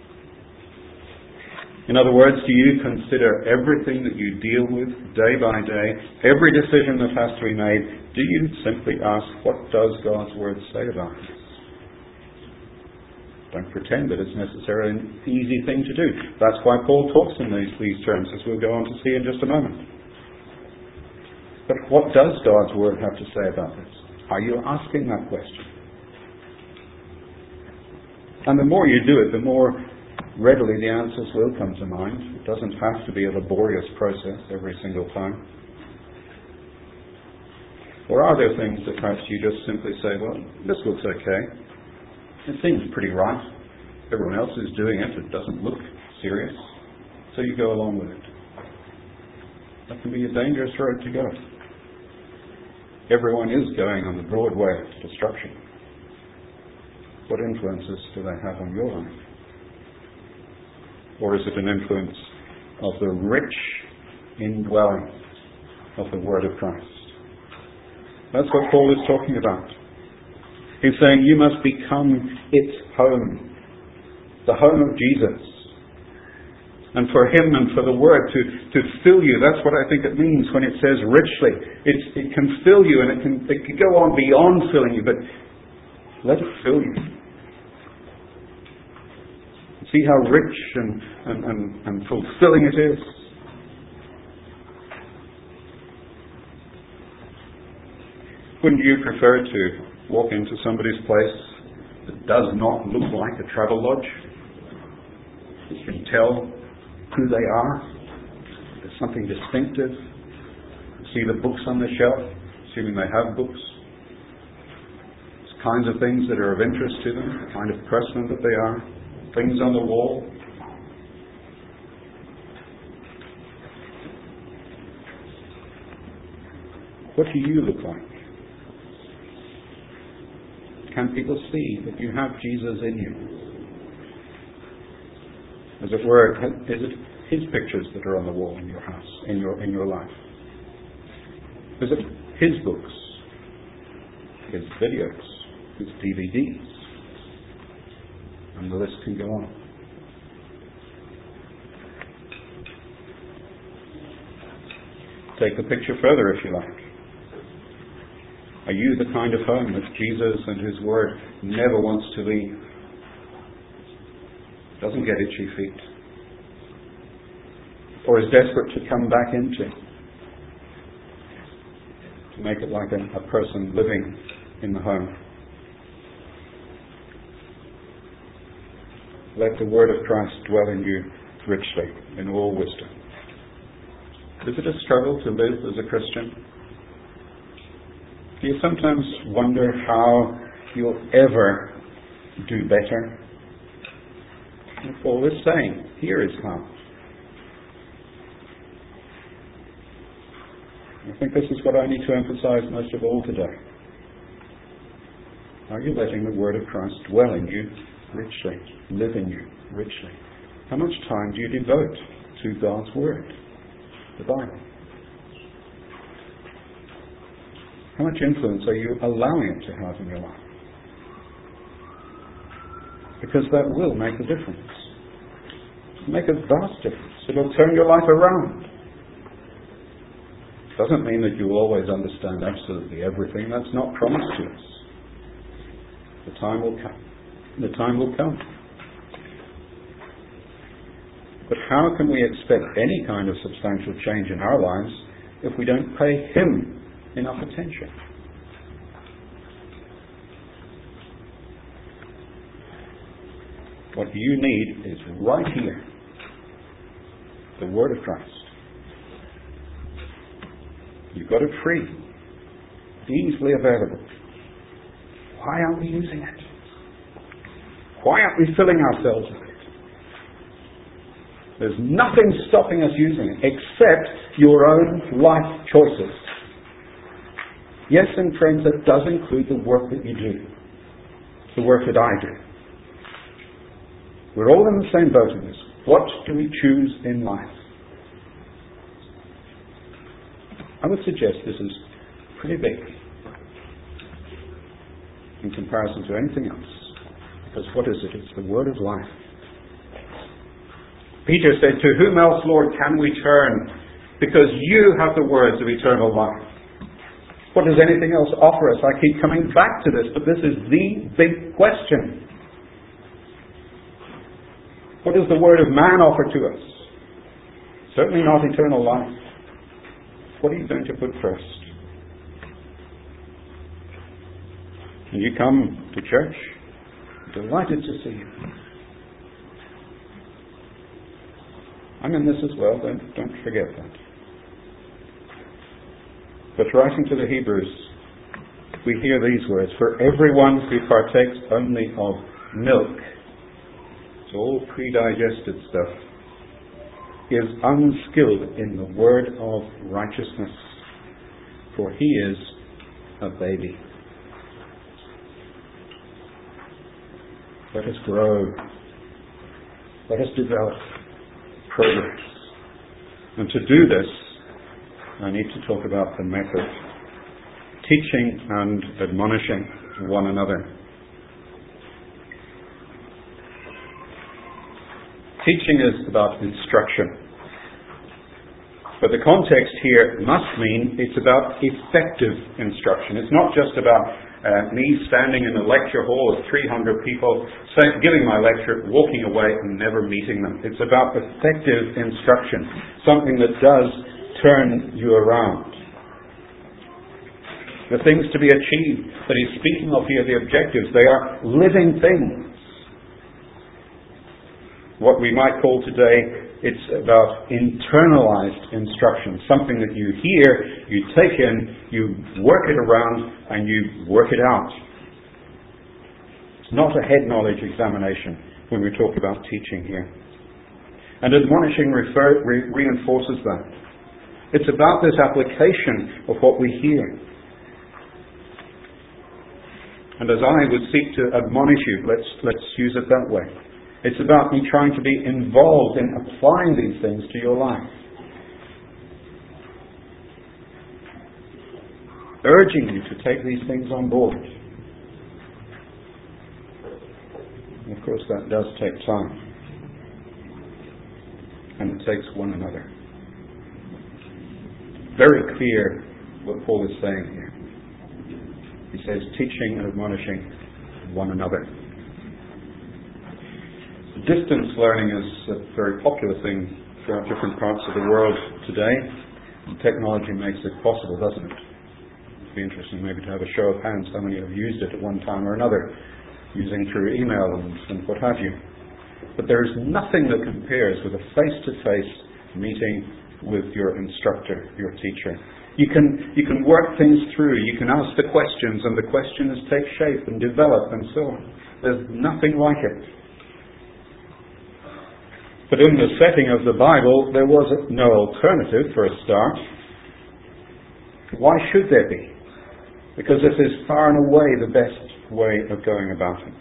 In other words, do you consider everything that you deal with day by day, every decision that has to be made, do you simply ask, what does God's Word say about this? Don't pretend that it's necessarily an easy thing to do. That's why Paul talks in these terms, as we'll go on to see in just a moment. But what does God's Word have to say about this? Are you asking that question? And the more you do it, the more readily the answers will come to mind. It doesn't have to be a laborious process every single time. Or are there things that perhaps you just simply say, well, this looks okay. It seems pretty right. Everyone else is doing it. It doesn't look serious. So you go along with it. That can be a dangerous road to go. Everyone is going on the broad way to destruction. What influences do they have on your life? Or is it an influence of the rich indwelling of the Word of Christ? That's what Paul is talking about. He's saying you must become its home, the home of Jesus. And for Him and for the Word to fill you, that's what I think it means when it says richly. It can fill you, and it can go on beyond filling you, but let it fill you. See how rich and fulfilling it is. Wouldn't you prefer to walk into somebody's place that does not look like a travel lodge? You can tell who they are. There's something distinctive. See the books on the shelf, assuming they have books. There's kinds of things that are of interest to them, the kind of person that they are. Things on the wall. What do you look like? Can people see that you have Jesus in you? As it were, is it His pictures that are on the wall in your house, in your life? Is it His books, His videos, His DVDs? And the list can go on. Take the picture further if you like. Are you the kind of home that Jesus and His Word never wants to leave? Doesn't get itchy feet. Or is desperate to come back into? To make it like a person living in the home. Let the Word of Christ dwell in you richly, in all wisdom. Is it a struggle to live as a Christian? Do you sometimes wonder how you'll ever do better? And Paul is saying, here is how. I think this is what I need to emphasize most of all today. Are you letting the Word of Christ dwell in you richly, live in you richly? How much time do you devote to God's Word, the Bible? How much influence are you allowing it to have in your life? Because that will make a difference. Make a vast difference. It will turn your life around. Doesn't mean that you will always understand absolutely everything. That's not promised to us. The time will come. The time will come. But how can we expect any kind of substantial change in our lives if we don't pay Him enough attention? What you need is right here, the Word of Christ. You've got it free, easily available. Why aren't we using it? Why aren't we filling ourselves with it? There's nothing stopping us using it except your own life choices. Yes, and friends, that does include the work that you do, the work that I do. We're all in the same boat in this. What do we choose in life? I would suggest this is pretty big in comparison to anything else. Because what is it? It's the Word of life. Peter said, "To whom else, Lord, can we turn? Because you have the words of eternal life." What does anything else offer us? I keep coming back to this, but this is the big question. What does the Word of man offer to us? Certainly not eternal life. What are you going to put first? And you come to church, delighted to see you. I'm in this as well, don't forget that. But writing to the Hebrews, we hear these words, "For everyone who partakes only of milk," it's all pre-digested stuff, "is unskilled in the word of righteousness, for he is a baby." Let us grow. Let us develop progress. And to do this, I need to talk about the method. Teaching and admonishing one another. Teaching is about instruction. But the context here must mean it's about effective instruction. It's not just about me standing in a lecture hall of 300 people, giving my lecture, walking away and never meeting them. It's about effective instruction, something that does turn you around. The things to be achieved that he's speaking of here, the objectives, they are living things. What we might call today, it's about internalized instruction, something that you hear, you take in, you work it around, and you work it out. It's not a head knowledge examination when we talk about teaching here. And admonishing reinforces that. It's about this application of what we hear. And as I would seek to admonish you, let's use it that way. It's about me trying to be involved in applying these things to your life. Urging you to take these things on board. And of course, course, that does take time. And it takes one another. Very clear what Paul is saying here. He says, teaching and admonishing one another. Distance learning is a very popular thing throughout different parts of the world today. And technology makes it possible, doesn't it? It'd be interesting maybe to have a show of hands how many have used it at one time or another, using through email and what have you. But there is nothing that compares with a face-to-face meeting with your instructor, your teacher. You can work things through. You can ask the questions, and the questions take shape and develop and so on. There's nothing like it. But in the setting of the Bible, there was no alternative for a start. Why should there be? Because this is far and away the best way of going about it.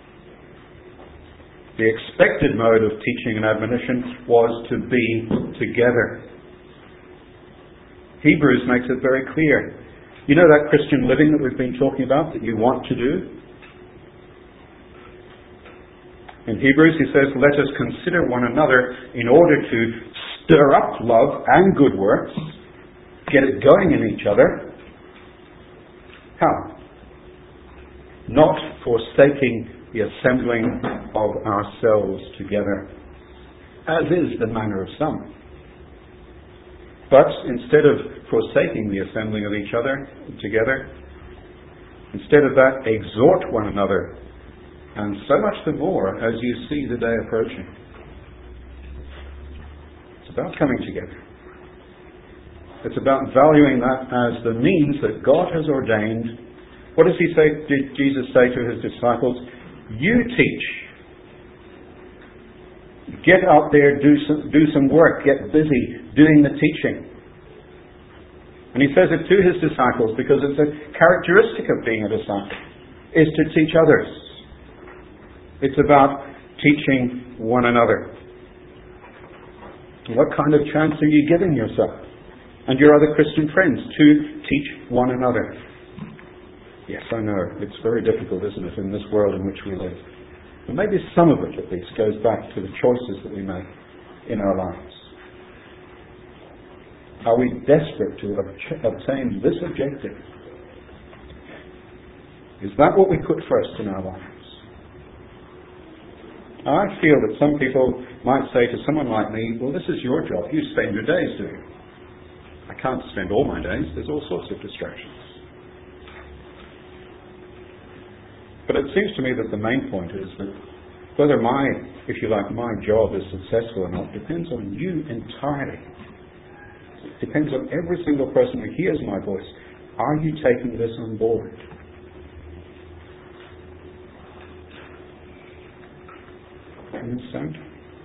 The expected mode of teaching and admonition was to be together. Hebrews makes it very clear. You know that Christian living that we've been talking about, that you want to do? In Hebrews he says, let us consider one another in order to stir up love and good works, get it going in each other. How? Not forsaking the assembling of ourselves together, as is the manner of some. But instead of forsaking the assembling of each other together, instead of that, exhort one another, and so much the more as you see the day approaching. It's about coming together. It's about valuing that as the means that God has ordained. What does did Jesus say to his disciples? You teach. Get out there, do some work, get busy doing the teaching. And he says it to his disciples because it's a characteristic of being a disciple, is to teach others. It's about teaching one another. What kind of chance are you giving yourself and your other Christian friends to teach one another? Yes, I know, it's very difficult, isn't it, in this world in which we live. But maybe some of it, at least, goes back to the choices that we make in our lives. Are we desperate to obtain this objective? Is that what we put first in our lives? I feel that some people might say to someone like me, well, this is your job. You spend your days doing it. I can't spend all my days. There's all sorts of distractions. But it seems to me that the main point is that whether my job is successful or not depends on you entirely. It depends on every single person who hears my voice. Are you taking this on board? You understand?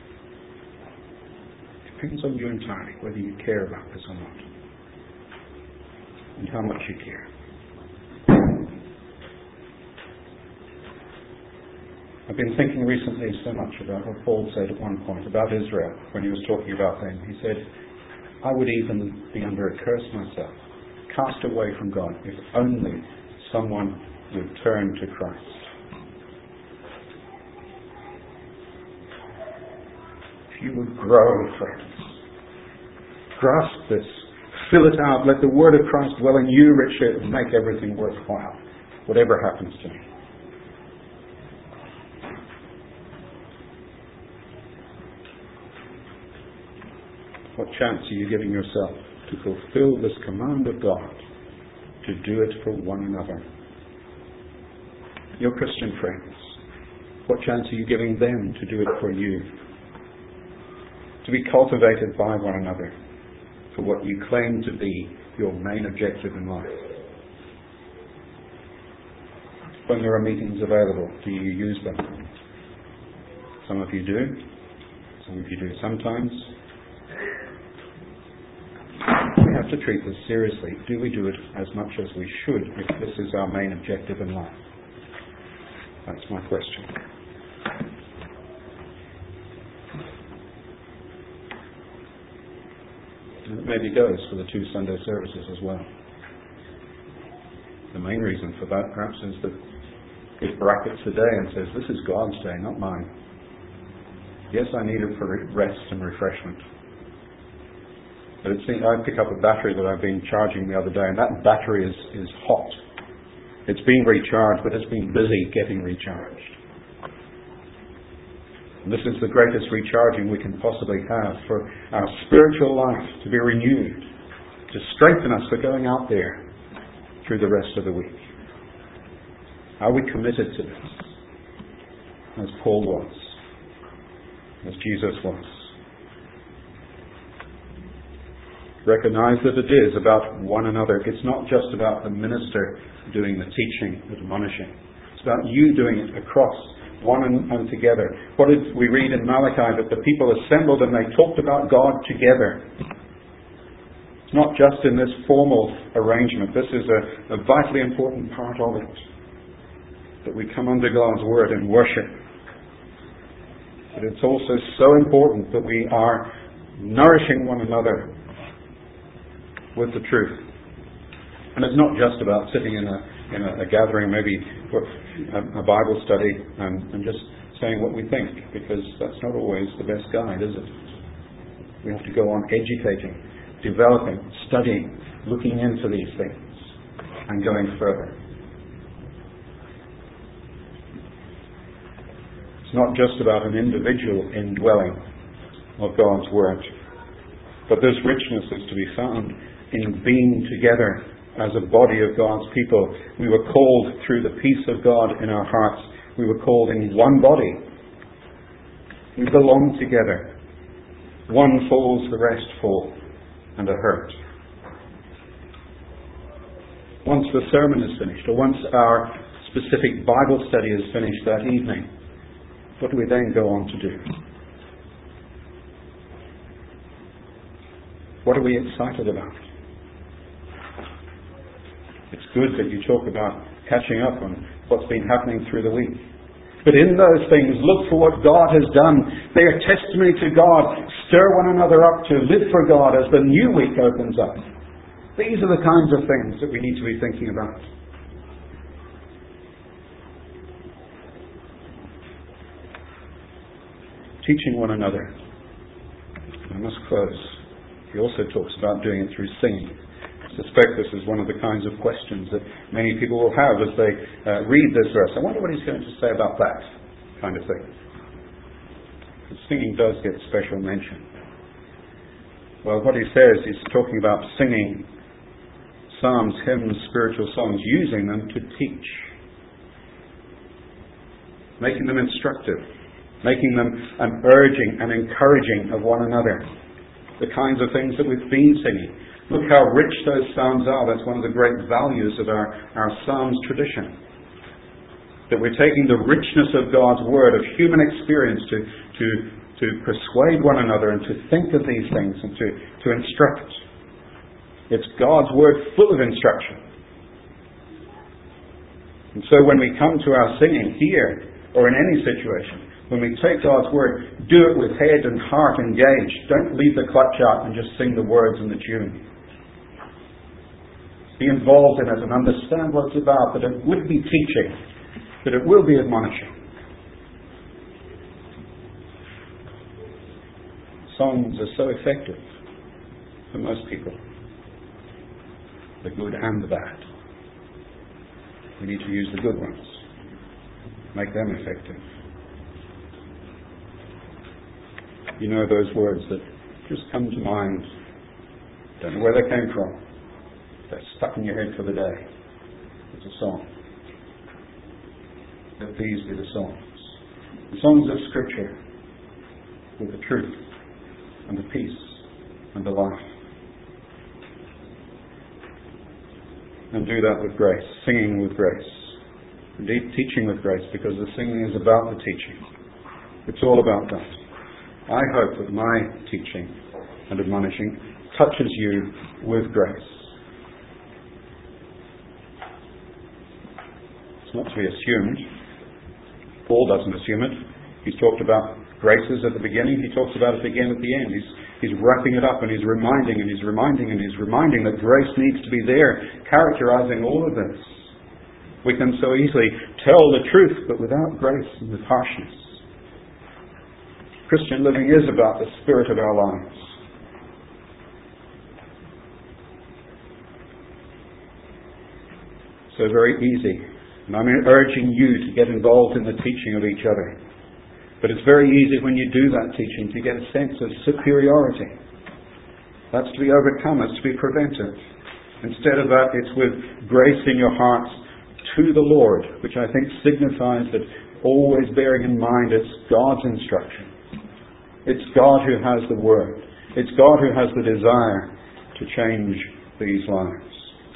It depends on you entirely whether you care about this or not. And how much you care. I've been thinking recently so much about what Paul said at one point about Israel when he was talking about them. He said, I would even be under a curse myself, cast away from God, if only someone would turn to Christ. If you would grow, friends, grasp this, fill it out, let the word of Christ dwell in you richly and make everything worthwhile, whatever happens to me. What chance are you giving yourself to fulfill this command of God, to do it for one another? Your Christian friends, what chance are you giving them to do it for you? To be cultivated by one another for what you claim to be your main objective in life. When there are meetings available, do you use them? Some of you do. Some of you do sometimes. We have to treat this seriously. Do we do it as much as we should if this is our main objective in life? That's my question. And it maybe goes for the 2 Sunday services as well. The main reason for that perhaps is that It brackets the day and says, this is God's day, not mine. Yes, I need it for rest and refreshment. But I pick up a battery that I've been charging the other day, and that battery is hot. It's been recharged, but it's been busy getting recharged. And this is the greatest recharging we can possibly have for our spiritual life to be renewed, to strengthen us for going out there through the rest of the week. Are we committed to this? As Paul was, as Jesus was. Recognize that it is about one another. It's not just about the minister doing the teaching, the admonishing. It's about you doing it across one and together. What did we read in Malachi? That the people assembled and they talked about God together. It's not just in this formal arrangement. This is a vitally important part of it. That we come under God's word in worship. But it's also so important that we are nourishing one another with the truth. And it's not just about sitting in a gathering, maybe a Bible study, and just saying what we think, because that's not always the best guide, is it? We have to go on educating, developing, studying, looking into these things, and going further. It's not just about an individual indwelling of God's Word, but this richness is to be found in being together as a body of God's people. We were called through the peace of God in our hearts. We were called in one body. We belong together. One falls, the rest fall and are hurt. Once the sermon is finished, or once our specific Bible study is finished that evening, what do we then go on to do? What are we excited about? It's good that you talk about catching up on what's been happening through the week. But in those things, look for what God has done. They are testimony to God. Stir one another up to live for God as the new week opens up. These are the kinds of things that we need to be thinking about. Teaching one another. I must close. He also talks about doing it through singing. I suspect this is one of the kinds of questions that many people will have as they read this verse. I wonder what he's going to say about that kind of thing. Because singing does get special mention. Well, what he says, he's talking about singing psalms, hymns, spiritual songs, using them to teach. Making them instructive. Making them an urging and encouraging of one another. The kinds of things that we've been singing. Look how rich those psalms are. That's one of the great values of our psalms tradition. That we're taking the richness of God's word, of human experience, to persuade one another and to think of these things and to instruct. It's God's word full of instruction. And so when we come to our singing here, or in any situation, when we take God's word, do it with head and heart engaged. Don't leave the clutch out and just sing the words and the tune. Be involved in it and understand what it's about, that it would be teaching, that it will be admonishing. Songs are so effective for most people, the good and the bad. We need to use the good ones, make them effective. You know those words that just come to mind. Don't know where they came from. They're stuck in your head for the day. It's a song. Let these be the songs. The songs of Scripture with the truth and the peace and the life. And do that with grace. Singing with grace. Indeed, teaching with grace, because the singing is about the teaching. It's all about that. I hope that my teaching and admonishing touches you with grace. It's not to be assumed. Paul doesn't assume it. He's talked about graces at the beginning. He talks about it again at the end. He's wrapping it up and he's reminding that grace needs to be there, characterizing all of this. We can so easily tell the truth, but without grace and with harshness. Christian living is about the spirit of our lives. So very easy. And I'm urging you to get involved in the teaching of each other. But it's very easy when you do that teaching to get a sense of superiority. That's to be overcome, it's to be prevented. Instead of that, it's with grace in your hearts to the Lord, which I think signifies that always bearing in mind it's God's instruction. It's God who has the word. It's God who has the desire to change these lives.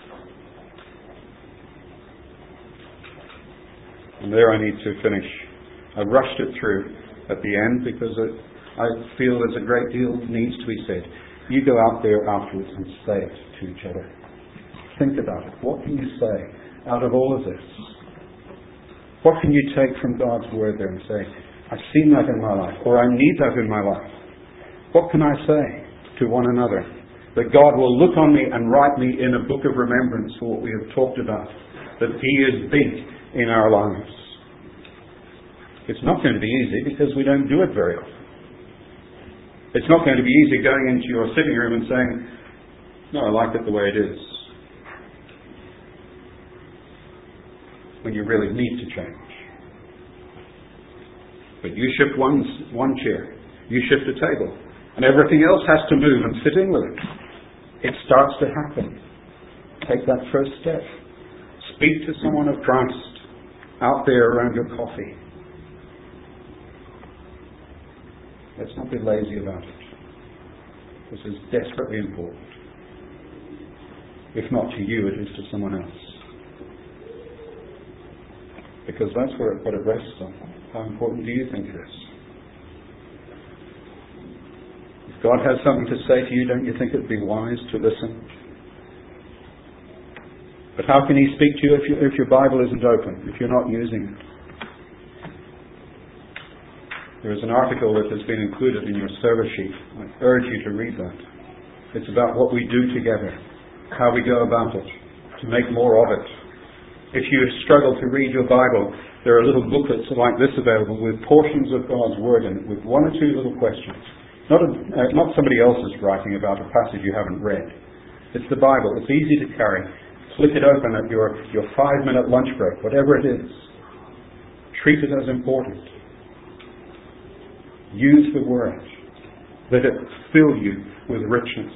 And there I need to finish. I rushed it through at the end because I feel there's a great deal that needs to be said. You go out there afterwards and say it to each other. Think about it. What can you say out of all of this? What can you take from God's word there and say, I've seen that in my life, or I need that in my life? What can I say to one another? That God will look on me and write me in a book of remembrance for what we have talked about. That He is big in our lives. It's not going to be easy because we don't do it very often. It's not going to be easy going into your sitting room and saying, no, I like it the way it is. When you really need to change. But you shift one chair, you shift a table, and everything else has to move and fit in with it. It starts to happen. Take that first step. Speak to someone of Christ out there around your coffee. Let's not be lazy about it. This is desperately important. If not to you, it is to someone else. Because that's what it rests on. How important do you think it is? If God has something to say to you, don't you think it would be wise to listen? But how can He speak to you if your Bible isn't open, if you're not using it? There is an article that has been included in your service sheet. I urge you to read that. It's about what we do together, how we go about it, to make more of it. If you struggle to read your Bible, there are little booklets like this available with portions of God's Word in it, with one or two little questions. Not somebody else's writing about a passage you haven't read. It's the Bible. It's easy to carry. Flick it open at your 5-minute lunch break, whatever it is. Treat it as important. Use the Word. Let it fill you with richness.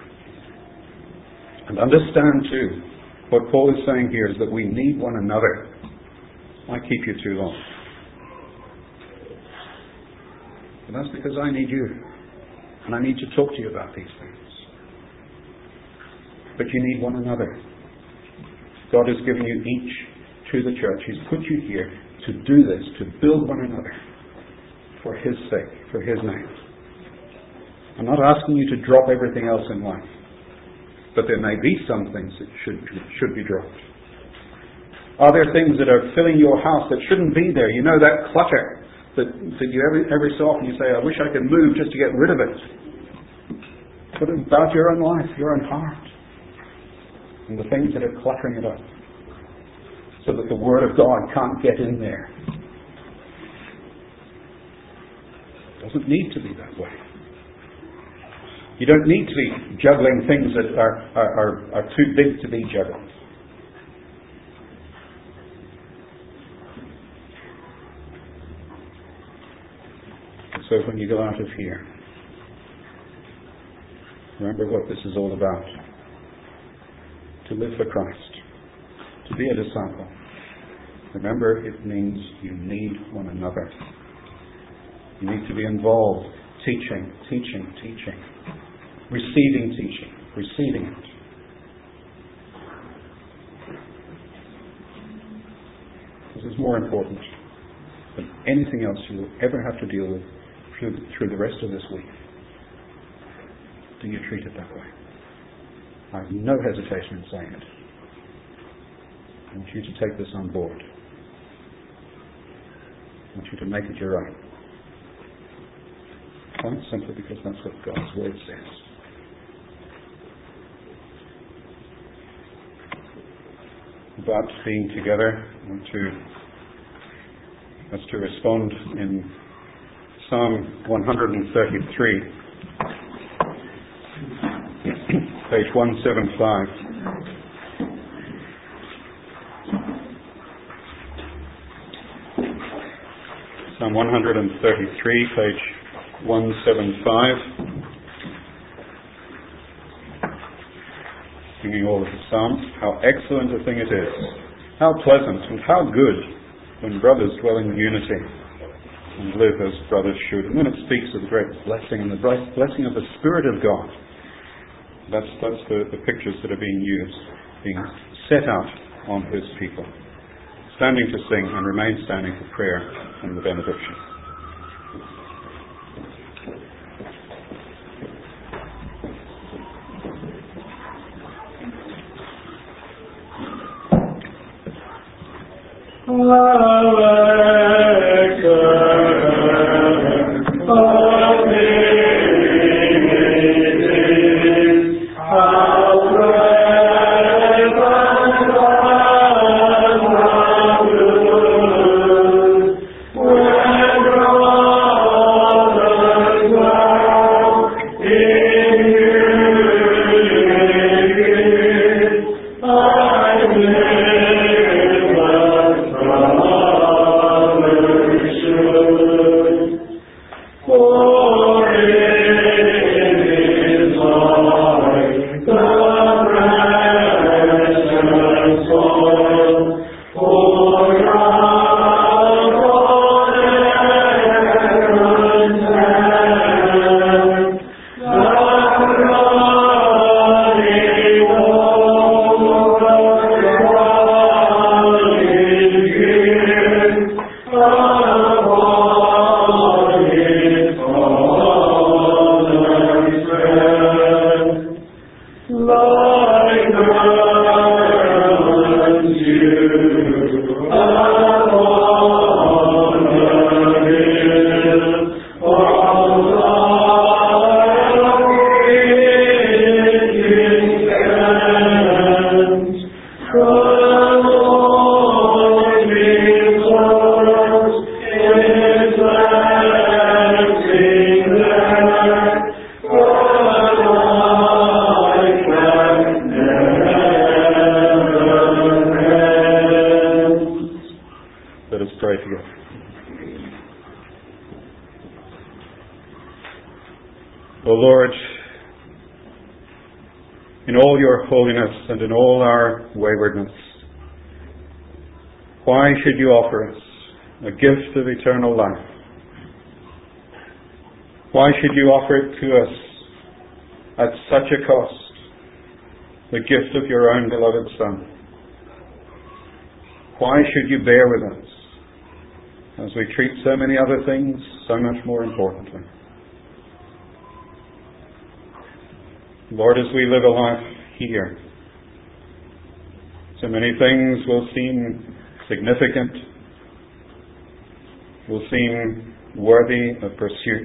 And understand too, what Paul is saying here is that we need one another. I keep you too long. But that's because I need you. And I need to talk to you about these things. But you need one another. God has given you each to the church. He's put you here to do this, to build one another. For His sake, for His name. I'm not asking you to drop everything else in life. But there may be some things that should be dropped. Are there things that are filling your house that shouldn't be there? You know, that clutter that you every so often you say, I wish I could move just to get rid of it. But about your own life, your own heart. And the things that are cluttering it up. So that the Word of God can't get in there. It doesn't need to be that way. You don't need to be juggling things that are too big to be juggled. So when you go out of here, remember what this is all about. To live for Christ. To be a disciple. Remember, it means you need one another. You need to be involved. Teaching. Receiving teaching. Receiving it. This is more important than anything else you will ever have to deal with through the rest of this week. Do you treat it that way? I have no hesitation in saying it. I want you to take this on board. I want you to make it your own. Quite simply because that's what God's Word says. about being together, I want us to respond in Psalm 133, page 175. Psalm 133, page 175. Singing all of the Psalms. How excellent a thing it is, how pleasant and how good when brothers dwell in unity and live as brothers should. And then it speaks of the great blessing and the blessing of the Spirit of God. That's the pictures that are being used, being set out on His people. Standing to sing and remain standing for prayer and the benediction. O Lord, in all your holiness and in all our waywardness, why should you offer us a gift of eternal life? Why should you offer it to us at such a cost, the gift of your own beloved Son? Why should you bear with us as we treat so many other things so much more importantly? Lord, as we live a life here, so many things will seem significant, will seem worthy of pursuit.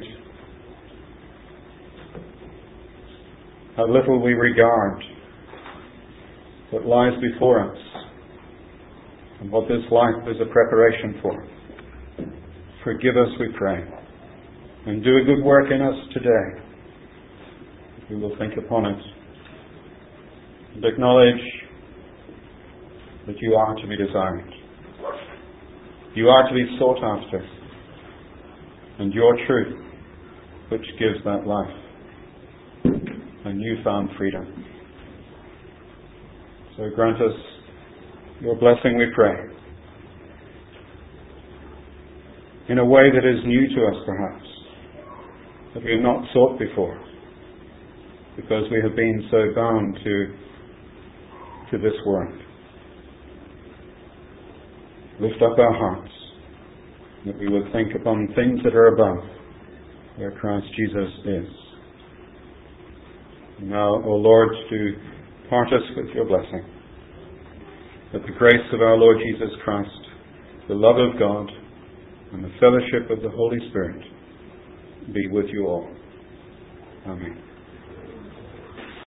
How little we regard what lies before us and what this life is a preparation for. Forgive us, we pray, and do a good work in us today. We will think upon it and acknowledge that you are to be desired. You are to be sought after, and your truth, which gives that life a newfound freedom. So grant us your blessing, we pray, in a way that is new to us, perhaps, that we have not sought before, because we have been so bound to this world. Lift up our hearts, that we would think upon things that are above, where Christ Jesus is. Now, O Lord, to part us with your blessing, that the grace of our Lord Jesus Christ, the love of God, and the fellowship of the Holy Spirit be with you all. Amen.